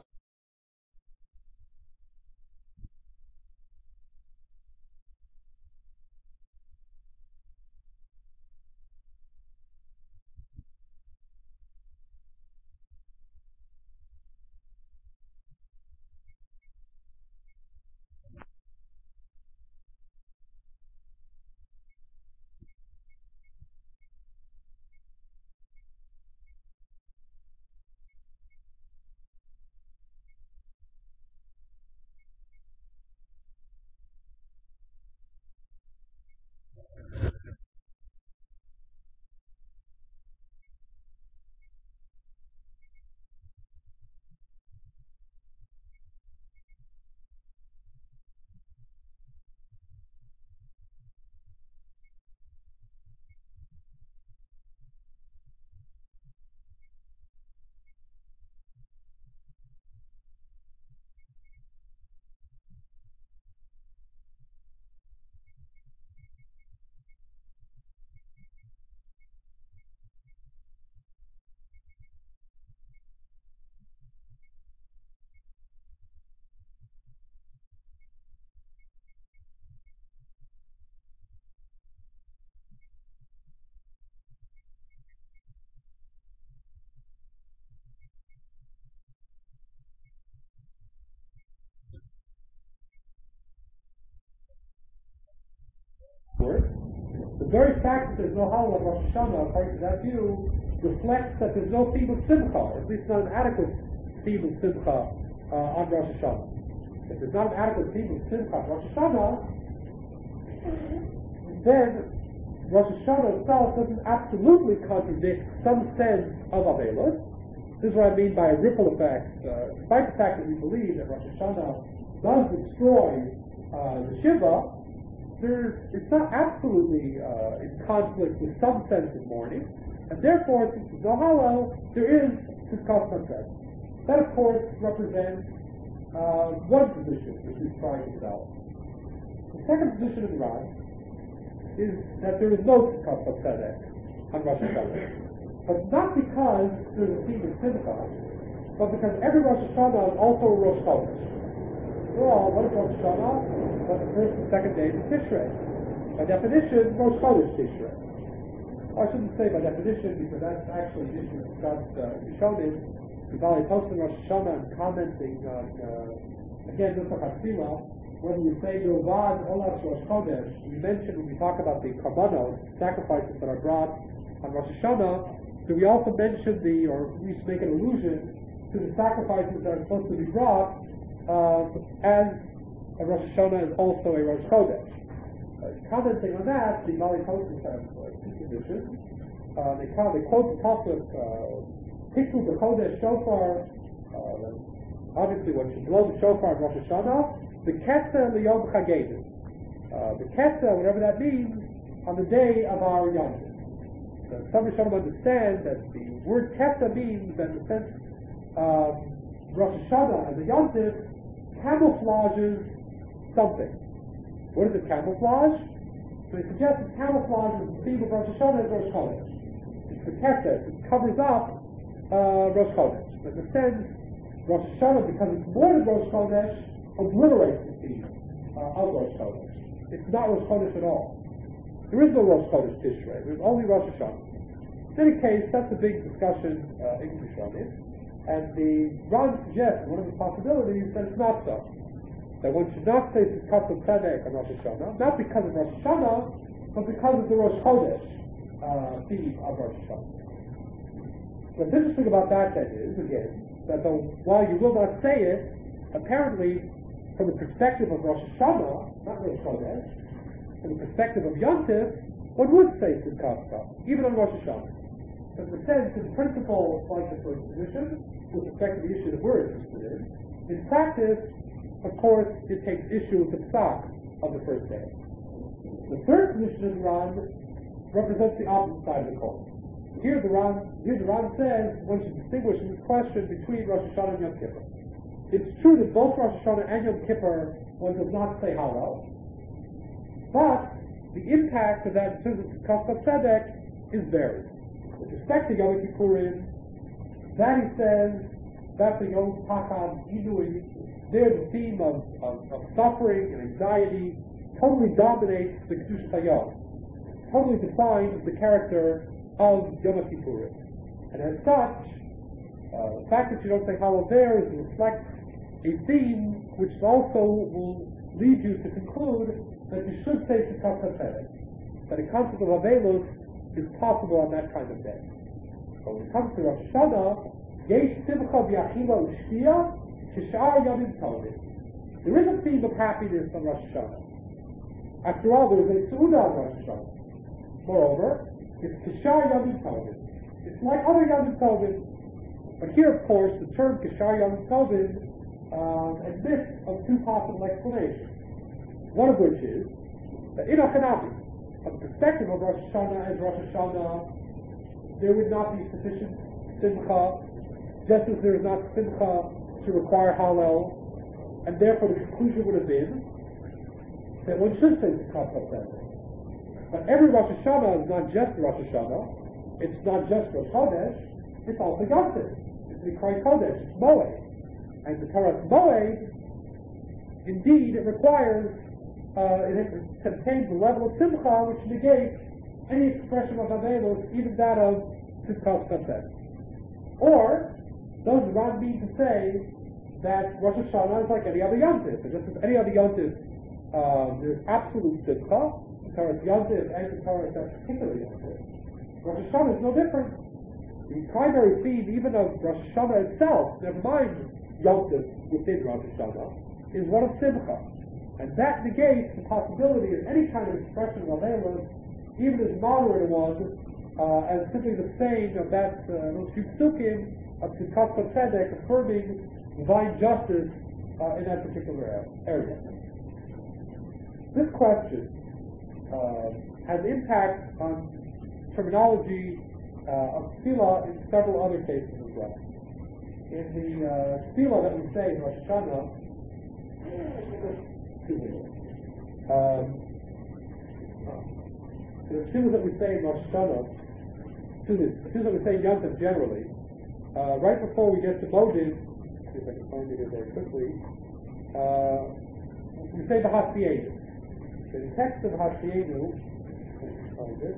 very fact that there's no Hallel on Rosh Hashanah, according to that view, reflects that there's no theme of Simcha, or at least not an adequate theme of Simcha uh, on Rosh Hashanah. If there's not an adequate theme of Simcha on Rosh Hashanah, then Rosh Hashanah itself doesn't absolutely contradict some sense of Avelos. This is what I mean by a ripple effect. Uh, despite the fact that we believe that Rosh Hashanah does destroy uh, the Shiva, there's, it's not absolutely uh, in conflict with some sense of mourning, and therefore, since there's no Hallel, there is Tzidkas Hashem. That, of course, represents uh, one position which is trying to develop. The second position of the Ran is that there is no Tzidkas Hashem on Rosh Hashanah. But not because there's a theme of Simcha, but because every Rosh Hashanah is also a Rosh Chodesh. Well, what is Rosh Hashanah? But the first and second days of Tishrei. By definition, Rosh Chodesh Tishrei. Well, I shouldn't say by definition, because that's actually an issue discussed uh, in Rishonim. Vali posting Rosh Hashanah and commenting on, uh, again, this is Chatzila, when you say Yovad Olas Rosh Chodesh, we mentioned when we talk about the Karbanos, sacrifices that are brought on Rosh Hashanah, so we also mention the, or at least make an allusion to the sacrifices that are supposed to be brought um, as a Rosh Hashanah is also a Rosh Chodesh. Uh, commenting on that, the Mali Tosfos have uh, two positions. Uh, they, call, they quote the Tosfos, Tikvu B'Chodesh Shofar, uh, obviously when you blow the Shofar on Rosh Hashanah, the Ketzer L'Yom Chageinu. Uh, the Ketzer, whatever that means, on the day of our Yom. Some Rishonim understand that the word Ketza means that in the sense um, Rosh Hashanah as a Yom Tif camouflages something. What is it camouflage? So he suggests it camouflages the theme of Rosh Hashanah as Rosh Chodesh. It's the Ketza, it covers up uh, Rosh Chodesh. But in a sense, Rosh Hashanah, because it's more than Rosh Chodesh, obliterates the theme uh, of Rosh Chodesh. It's not Rosh Chodesh at all. There is no Rosh Chodesh Tishrei. There's only Rosh Hashanah. In any case, that's a big discussion uh, in Rishonim. And the Ran suggests one of the possibilities that it's not so. That one should not say Tzidkas Tzedek on Rosh Hashanah, not because of Rosh Hashanah, but because of the Rosh Chodesh uh, theme of Rosh Hashanah. What's interesting about that then is, again, that though while you will not say it, apparently from the perspective of Rosh Hashanah, not Rosh Chodesh, from the perspective of Yom Tif, one would say Tzidkas, even on Rosh Hashanah. But in a sense, in principle, like the first position, with respect to the issue that we're interested in, in practice, of course, it takes issue with the psak of the first day. The third position in Ran represents the opposite side of the coin. Here the Ran, here the Ran says one should distinguish in this question between Rosh Hashanah and Yom Kippur. It's true that both Rosh Hashanah and Yom Kippur one does not say Hallel, but the impact of that in terms of Tzidkas Tzedek is varied. With respect to Yom Kippurim, that he says, that's the Yom Pachad Inui, there the theme of, of, of suffering and anxiety totally dominates the Kedushas Hayom, totally defines the character of Yom Kippurim. And as such, uh, the fact that you don't say Hallel there is to reflect a theme which also will lead you to conclude that you should say Tzidkas Tzedek, that a concept of Avelos is possible on that kind of day. But when it comes to Rosh Hashanah, Yesh Simcha B'Achila U'Shtia Kishar Yomim Tovim. There is a theme of happiness on Rosh Hashanah. After all, there is a Su'udah on Rosh Hashanah. Moreover, it's Kishar Yomim Tovim. It's like other Yomim Tovim. But here, of course, the term Kishar Yomim Tovim uh, admits of two possible explanations. One of which is that in Achanavi, from the perspective of Rosh Hashanah as Rosh Hashanah, there would not be sufficient simcha, just as there is not simcha to require Hallel, and therefore the conclusion would have been that one should say Tzidkas Tzedek. But every Rosh Hashanah is not just Rosh Hashanah, it's not just Rosh Chodesh, it's also Yom Tif, it's Mikra Kodesh, it's Moed. And the Torah's Moed, indeed, it requires Uh, it contains a level of simcha which negates any expression of Avelos, even that of Tzidkas Tzedek. Or, does Ran mean to say that Rosh Hashanah is like any other Yom Tif? Just as any other Yom Tif, uh, there's absolute simcha, Torah Yontif and the Torah that particular Yontif. Rosh Hashanah is no different. The primary theme, even of Rosh Hashanah itself, never mind Yontif within Rosh Hashanah, is one of Simcha. And that negates the possibility of any kind of expression of Avelos, even as moderate it was, uh, as simply the saying of that, uh, those few psukim of Tzidkat Tzedek affirming divine justice uh, in that particular area. This question uh, has impact on terminology uh, of tefillah in several other cases as well. In the uh, tefillah that we say in Rosh Hashanah, um, the tefillah that we say in Rosh Hashanah, excuse me, the tefillah that we say in Yom Tov generally, uh, right before we get to Modim, see if I can find it here very quickly, uh, we say the Hasiyenu. The text of Hasiyenu, find it.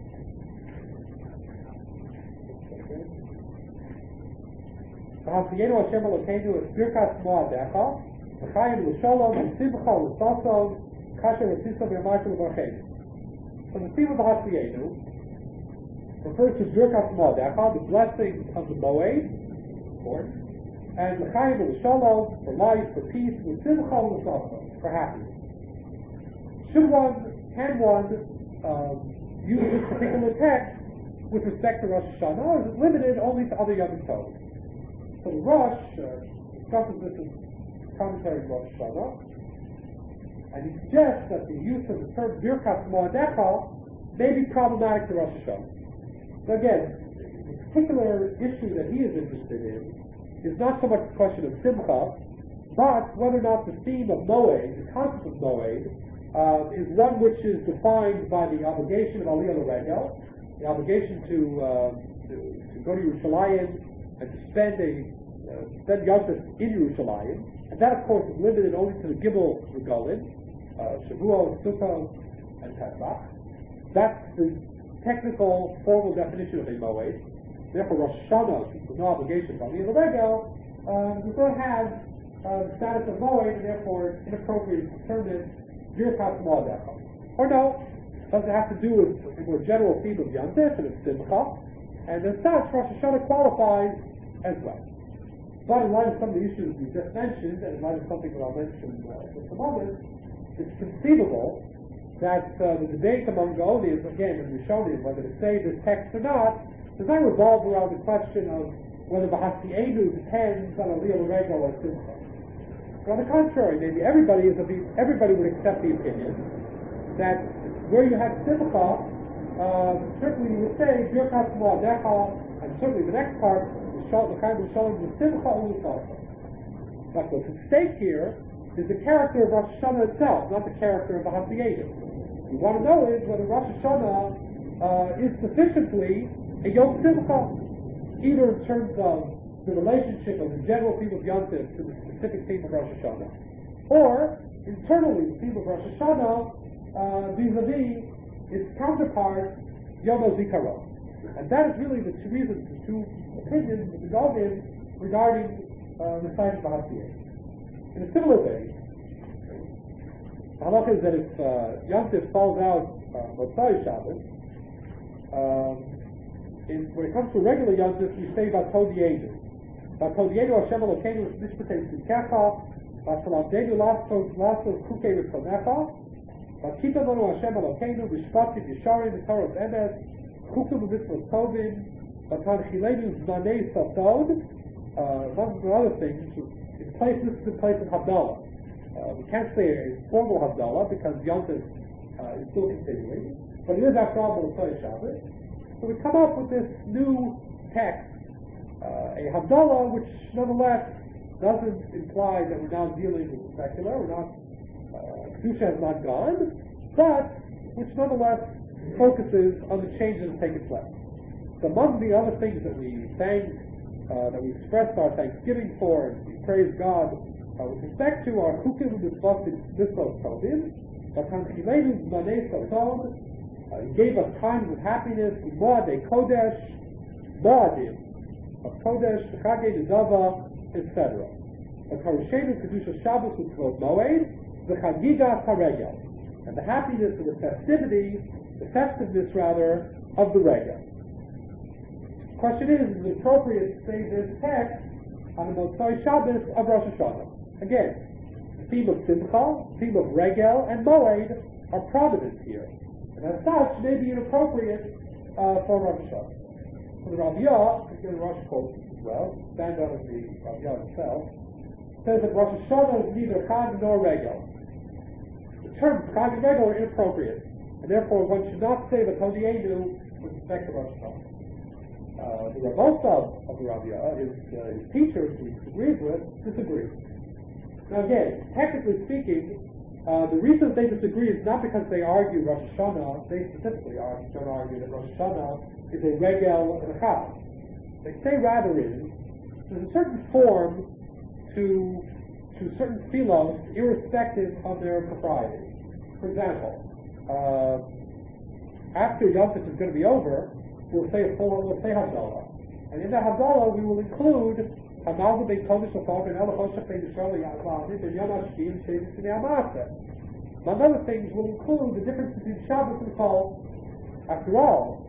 Hasiyenu Hashem Elokeinu es Birkas Moadecha, V'chayim l'sholom, v'simcha l'sason, kasher v'sisom v'yamartu v'barcheinu. So the theme of the Hasiyenu refers to Birkas Moadecha, the blessings of the Moed, of course, and l'chayim l'sholom, for life, for peace, v'simcha l'sason, for happiness. Should one, can one um, use this particular text with respect to Rosh Hashanah, or is it limited only to other Yom Tov? So the Rosh uh, discusses this in commentary on Rosh Hashanah, and he suggests that the use of the term Birkas Moadecha may be problematic to Rosh Hashanah. So again, the particular issue that he is interested in is not so much the question of Simcha, but whether or not the theme of Moed, the concept of Moed, uh, is one which is defined by the obligation of Aliyah L'Regel, the obligation to, uh, to, to go to Yerushalayim and to spend a uh, spend Yom Tov in Yerushalayim, and that of course is limited only to the Gimel Regalim, uh, Shavuot, Sukkot, and Pesach. That's the technical, formal definition of a Moed. Therefore, Rosh Hashanah, since there's no obligation of Aliyah L'Regel, um, does not have uh, the status of Moed, and therefore it's inappropriate to determine Birkas Moadecha. Or no, it doesn't have to do with a more general theme of Yom Tov and of Simcha, and as such, Rosh Hashanah qualifies as well. But in light of some of the issues we just mentioned, and in light of something that I'll mention uh, in just a moment, it's conceivable that uh, the debate among Gaonians, again, in Rishonim, whether to say this text or not, does not revolve around the question of whether Bahasienu depends on Aliyah L'Regel or Simcha. On the contrary, maybe everybody is a, everybody would accept the opinion that where you have Simcha, uh, certainly you would say Birkas Moadecha, and certainly the next part, the kind of showing the Simcha U'Lisasa. But what's at stake here is the character of Rosh Hashanah itself, not the character of the Hasiyenu. We want to know is whether Rosh Hashanah uh, is sufficiently a Yom Simcha, either in terms of the relationship of the general theme of Yom Tov to the specific theme of Rosh Hashanah, or internally the theme of Rosh Hashanah uh, vis-a-vis its counterpart Yom HaZikaron. And that is really the two reasons, the two opinions that we go in regarding uh, the sign of Bahasiyah. In a similar way, the halacha is that if uh, Yom Tov falls out uh, Motzai Shabbos, um, in, when it comes to regular Yom Tov, we say Vatodienu. Vatodienu Hashem Elokeinu Mishpatei Tzidkecha, Vatsalamdenu Lassos Lassos Kukei R'Tzonecha, Vatkitavonu Hashem Elokeinu Mishpatim Yisharim V'Toros Emes, Chukim V'Mitzvot Tovim, Vatanchilenu Zmanei Sason, among other things, in place, this is in place of Havdalah. Uh, we can't say a formal Havdalah because Yom Tov uh, is still continuing, but it is after all Motzai Shabbos. So we come up with this new text, uh, a Havdalah, which nonetheless doesn't imply that we're now dealing with the secular, we're not, uh, Kedusha has not gone, but which nonetheless focuses on the changes that have taken place. So among the other things that we thank, uh, that we expressed our thanksgiving for, and we praise God uh, with respect to our Chukim Mitzvot Tovim, Vatanchilenu Zmanei Sason, He gave us times of happiness, Moadei Kodesh, Moadim, of Kodesh, Chagei Nezava, et cetera. And Karushenu Kedusha Shabbos U'Tvot Moed, the Chagiga Haregel. and the happiness or the festivity, the festiveness rather, of the regel. The question is, is it appropriate to say this text on the Motzai Shabbos of Rosh Hashanah? Again, the theme of Simcha, the theme of regel, and Moed are prominent here, and as such, may be inappropriate uh, for Rosh Hashanah. For the Rav, particularly Rosh quotes as well, stand out of the Rav himself, says that Rosh Hashanah is neither Chag nor regel. The terms Chag and regel are inappropriate, and therefore one should not say the Todienu with respect to Rosh Hashanah. Uh, the Rav of the Rav, his, uh, his teacher, who he disagrees with, disagrees. Now again, technically speaking, uh, the reason they disagree is not because they argue Rosh Hashanah, they specifically argue, don't argue that Rosh Hashanah is a regel and a chag. They say rather is, there's a certain form to to certain philos, irrespective of their propriety. For example, uh, after Yom Tov is going to be over, we'll say a full, we'll say Havdalah, and in the Havdalah we will include Hamal Bein Kodesh L'Chol and Elachos Bein Yisrael Ya'avanit and Yom Hashvi and Shem Sinei Amasa. Among other things, will include the difference between Shabbos and Chol. After all,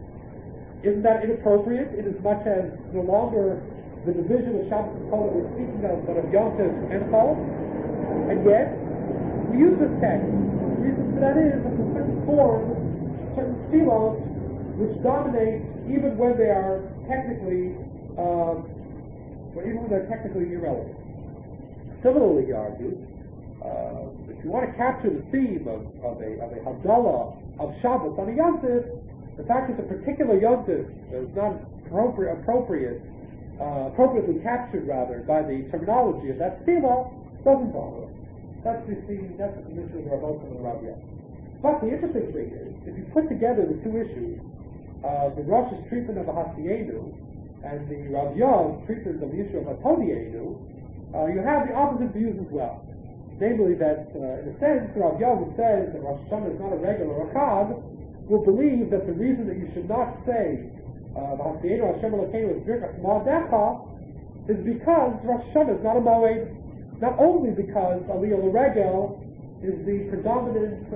isn't that inappropriate? In as much as no longer the division of Shabbos and Chol that we're speaking of, but of Yom Tov and Chol, and yet we use this text. The reason for that is that there's certain forms, certain philos, which dominate even when they are technically, um, well, even when they're technically irrelevant. Similarly, he argues, uh, if you want to capture the theme of, of a of a Havdalah of Shabbos on a Yom Tov, the fact that a particular Yom Tov is not appropriate, appropriate uh, appropriately captured rather by the terminology of that tefillah doesn't bother us. That's the that's the position of Rav and Rav. But the interesting thing is, if you put together the two issues, Uh, the Rosh's treatment of a Hasienu and the Rav Yav's treatment of the issue of a Todienu, uh, you have the opposite views as well. Namely that, uh, in a sense, Rav Yav, who says that Rosh Hashanah is not a regular or a chag, will believe that the reason that you should not say the Hasienu Hashem Elokeinu is Birkat Ma'adecha is because Rosh Hashanah is not a Moed, not only because Aliyah L'Regel is the predominant uh,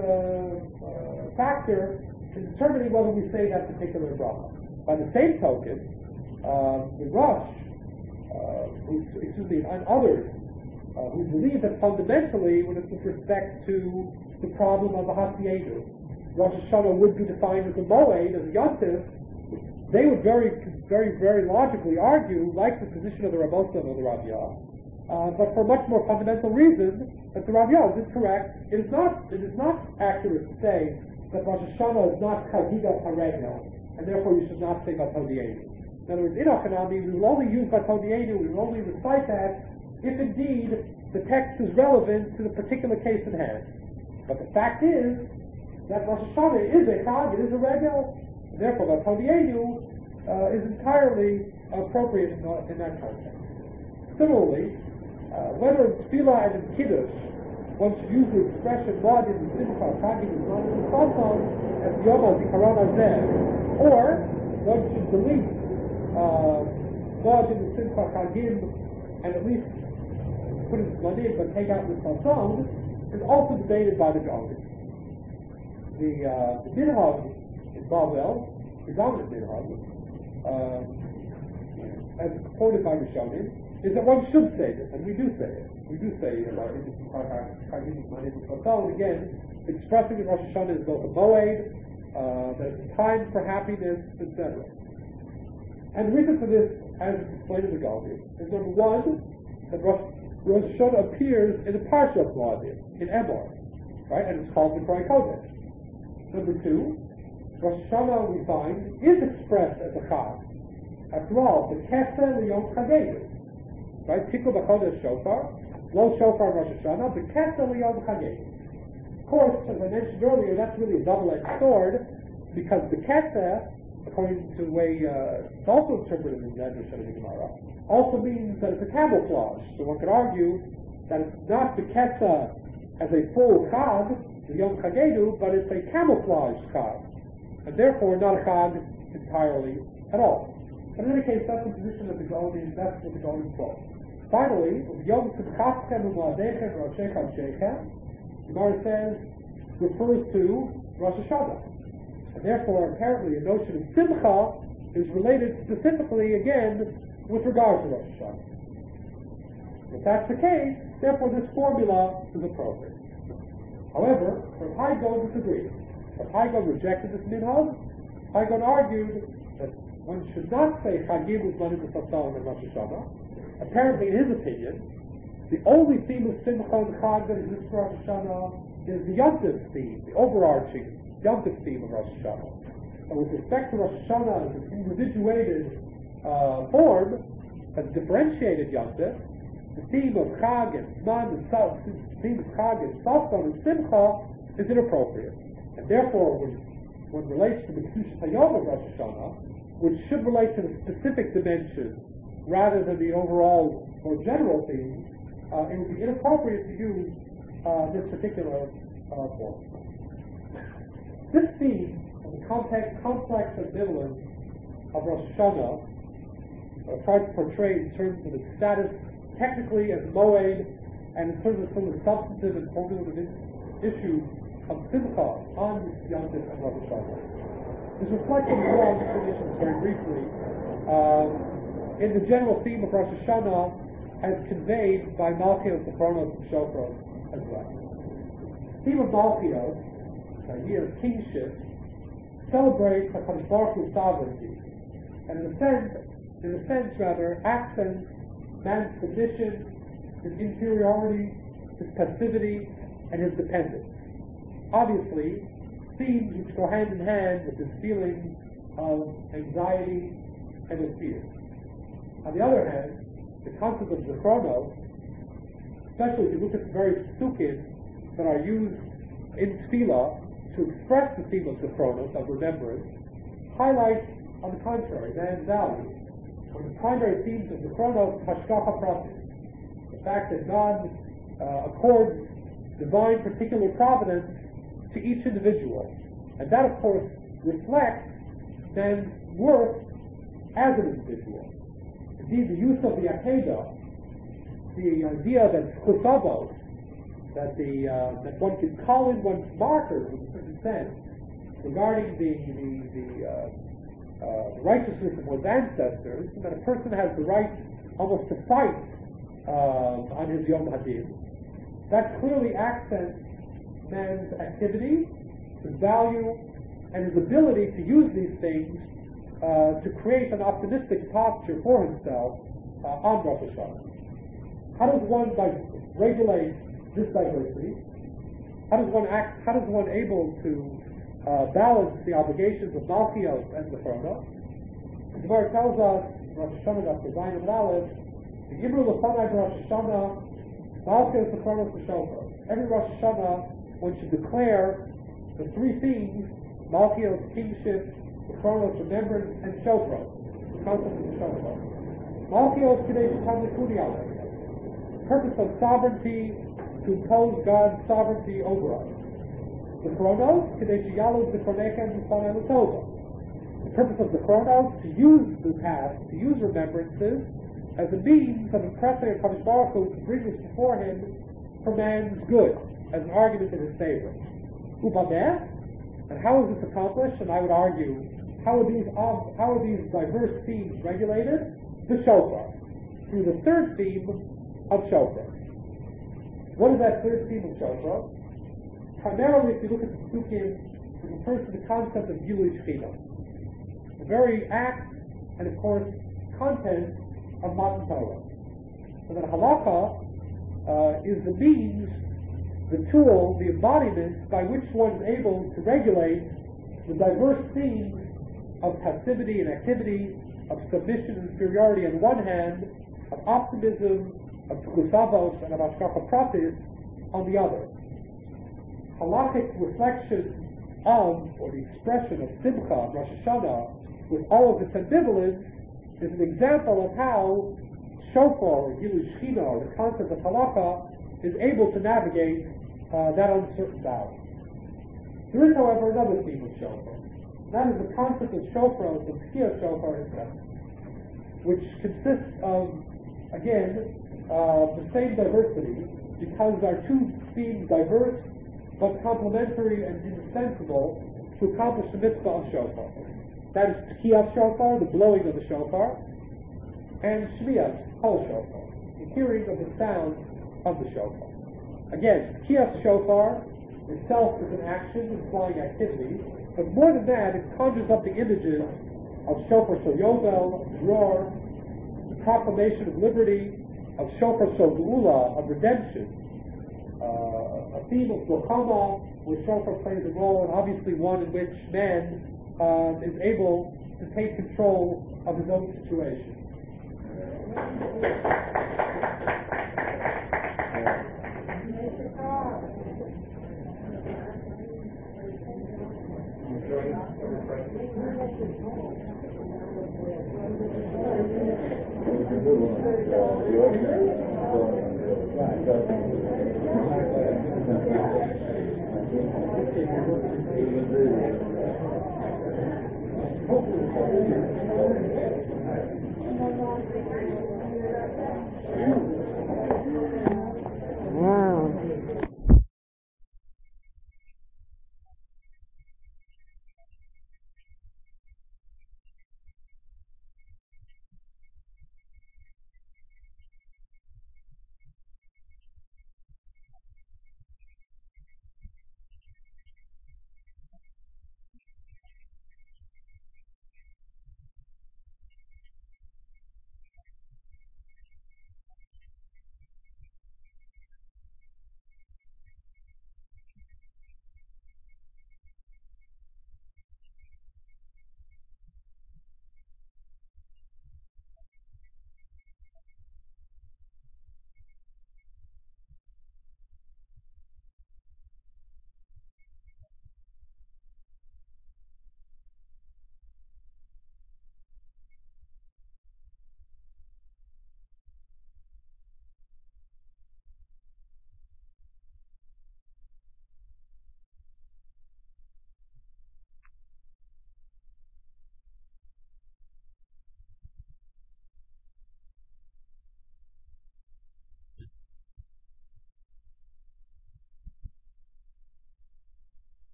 uh, factor in determining whether we say that particular bracha. By the same token, uh, the Rosh, uh, who, excuse me, and others uh, who believe that fundamentally, when it's with respect to the problem of the Hasienu, Rosh Hashanah would be defined as a Moed, as a Yom Tov, they would very, very, very logically argue, like the position of the Rav Osam or the Rav Yah, uh, but for a much more fundamental reason, that the Rav Yah is correct. It is not, it is not accurate to say that Rosh Hashanah is not Chagiga Haregel, and therefore you should not say Batodienu. In other words, in Achanami, we will only use Batodienu, we will only recite that, if indeed the text is relevant to the particular case in hand. But the fact is that Rosh Hashanah is a Chag, it is a Regel, and therefore Batodienu uh, is entirely appropriate in, uh, in that context. Similarly, uh, whether in Tefillah and in Kiddush, one should use the expression Moed in Simcha, Chagim is not in the Chazon as Yom HaZikaron Hazeh, or one should delete uh, Moed in the Simcha, Chagim, and at least put it Zmanim but take out the Chazon, is also debated by the Gaon. The uh, the Minhag in Bavel, the dominant Minhag, uh, as quoted by Rishonim, is that one should say this, and we do say it. We do say about it. Again, expressing that Rosh Hashanah is both a Moed, uh, that it's time for happiness, et cetera. And the reason for this, as explained in the Galdi, is number one, that Rosh, Rosh Hashanah appears in the Parsha of Moedim, in Emor, right, and it's called the Kroi Kodesh. Number two, Rosh Hashanah, we find, is expressed as a Chag. After all, the Keser L'Yom Chagenu, right, Tikku B'Chodesh Shofar, Lo Shofar Rosh Hashanah, but Keser L'Yom Chagenu. Of course, as I mentioned earlier, that's really a double-edged sword, because the Keser, according to the way uh, it's also interpreted in the Medrash and the Gemara, also means that it's a camouflage. So one could argue that it's not the Keser as a full Chag, the Yom Chagenu, but it's a camouflage Chag, and therefore not a Chag entirely at all. But in any case, that's the position of the Gaon, that's what the Gaon quotes. Finally, Yom Simchaschem U'Moadechem Roshechem Shechem, the Gemara says, refers to Rosh Hashanah. And therefore, apparently, a notion of Simcha is related specifically, again, with regard to Rosh Hashanah. If that's the case, therefore this formula is appropriate. However, Rav Hai Gaon disagreed. Rav Hai Gaon rejected this minhag. Hai Gaon argued that one should not say Chagim Uzmanim B'Sasal and Rosh Hashanah. Apparently, in his opinion, the only theme of Simcha and Chag that exists for Rosh Hashanah is the Yom Tov theme, the overarching Yom Tov theme of Rosh Hashanah. And with respect to Rosh Hashanah as an individuated uh, form, as differentiated Yom Tov, the theme of Chag and Zman and Sa- the theme of Chag and Sasson and Simcha is inappropriate. And therefore, when one relates to the Kedusha Hayom of Rosh Hashanah, which should relate to the specific dimension rather than the overall or general theme, uh, it would be inappropriate to use uh, this particular uh, form. This theme of the complex, complex ambivalence of Rosh Hashanah uh, tried to portray in terms of its status technically as moed, and in terms of some of the substantive and formulative issues of Simcha on Yom Tov and Rosh Hashanah. Is reflected in the definitions very briefly um, in the general theme of Rosh Hashanah as conveyed by Malchios, Sophronos, and Shofros as well. The theme of Malchios, the idea of kingship, celebrates HaKadosh Baruch Hu's sovereignty, and in a sense, in a sense rather, accents man's condition, his inferiority, his passivity, and his dependence. Obviously, themes which go hand in hand with this feeling of anxiety and of fear. On the other hand, the concept of Zichronos, especially if you look at the various psukim that are used in Tefillah to express the theme of Zichronos, of remembrance, highlights, on the contrary, man's value. One of the primary themes of Zichronos is Hashgacha Pratis, the fact that God uh, accords divine particular providence to each individual. And that, of course, reflects man's worth as an individual. Indeed, the use of the Akedah, the idea that Chusavos, that the uh, that one can call in one's markers in a certain sense regarding the the, the uh, uh, righteousness of one's ancestors, and that a person has the right almost to fight uh, on his Yom Hadin. That clearly accents man's activity, his value, and his ability to use these things uh, to create an optimistic posture for himself uh, on Rosh Hashanah. How does one like, regulate this diversity? How does one act? How does one able to uh, balance the obligations of Malchios and Zichronos? The Gemara tells us, Rosh Hashanah, after Zayin and Aleph, the Gibru L'Fanai Rosh Hashanah, Malchios, Zichronos, and Shofar. Every Rosh Hashanah, one should declare the three themes: Malchios, kingship, Zichronos, remembrance, and Shofar, the concept of the Shofar. Malchios, Kadesh, Tamlikuni Aleph. Purpose of sovereignty, to impose God's sovereignty over us. The Chronos, Kadesh Yalu Zichronecha and Zichronei L'Tova. The purpose of the Chronos, to use the past, to use remembrances as a means of impressing HaKadosh Baruch Hu to bring this before him for man's good, as an argument in his favor. Ubameh, and how is this accomplished? And I would argue, how are these how are these diverse themes regulated? The Shofar, through the third theme of Shofar. What is that third theme of Shofar? Primarily, if you look at the Psukim, it refers to the concept of Gilui Shechina, the very act and, of course, content of Matan Torah. So that halakha uh, is the means, the tool, the embodiment by which one is able to regulate the diverse themes of passivity and activity, of submission and superiority on one hand, of optimism, of Chusavos, and of Hashgacha Pratis on the other. Halakhic reflection of, or the expression of Simcha, Rosh Hashanah, with all of its ambivalence, is an example of how Shofar, or Gilui Shechina, or the concept of Halakha, is able to navigate uh, that uncertain balance. There is, however, another theme of Shofar. That is the concept of Shofar, of Tkiyah Shofar itself, which consists of, again, uh, the same diversity, because our two themes diverse but complementary and indispensable to accomplish the mitzvah of shofar. That is Tkiyat shofar, the blowing of the shofar, and Shmiyat, whole shofar, the hearing of the sound of the shofar. Again, Tkiyat shofar itself is an action, implying activity, but more than that, it conjures up the images of shofar shel yovel, roar, the proclamation of liberty, of shofar shel geula, of redemption, uh, a theme of Milchama, where shofar plays a role, and obviously one in which man uh, is able to take control of his own situation. Hopefully.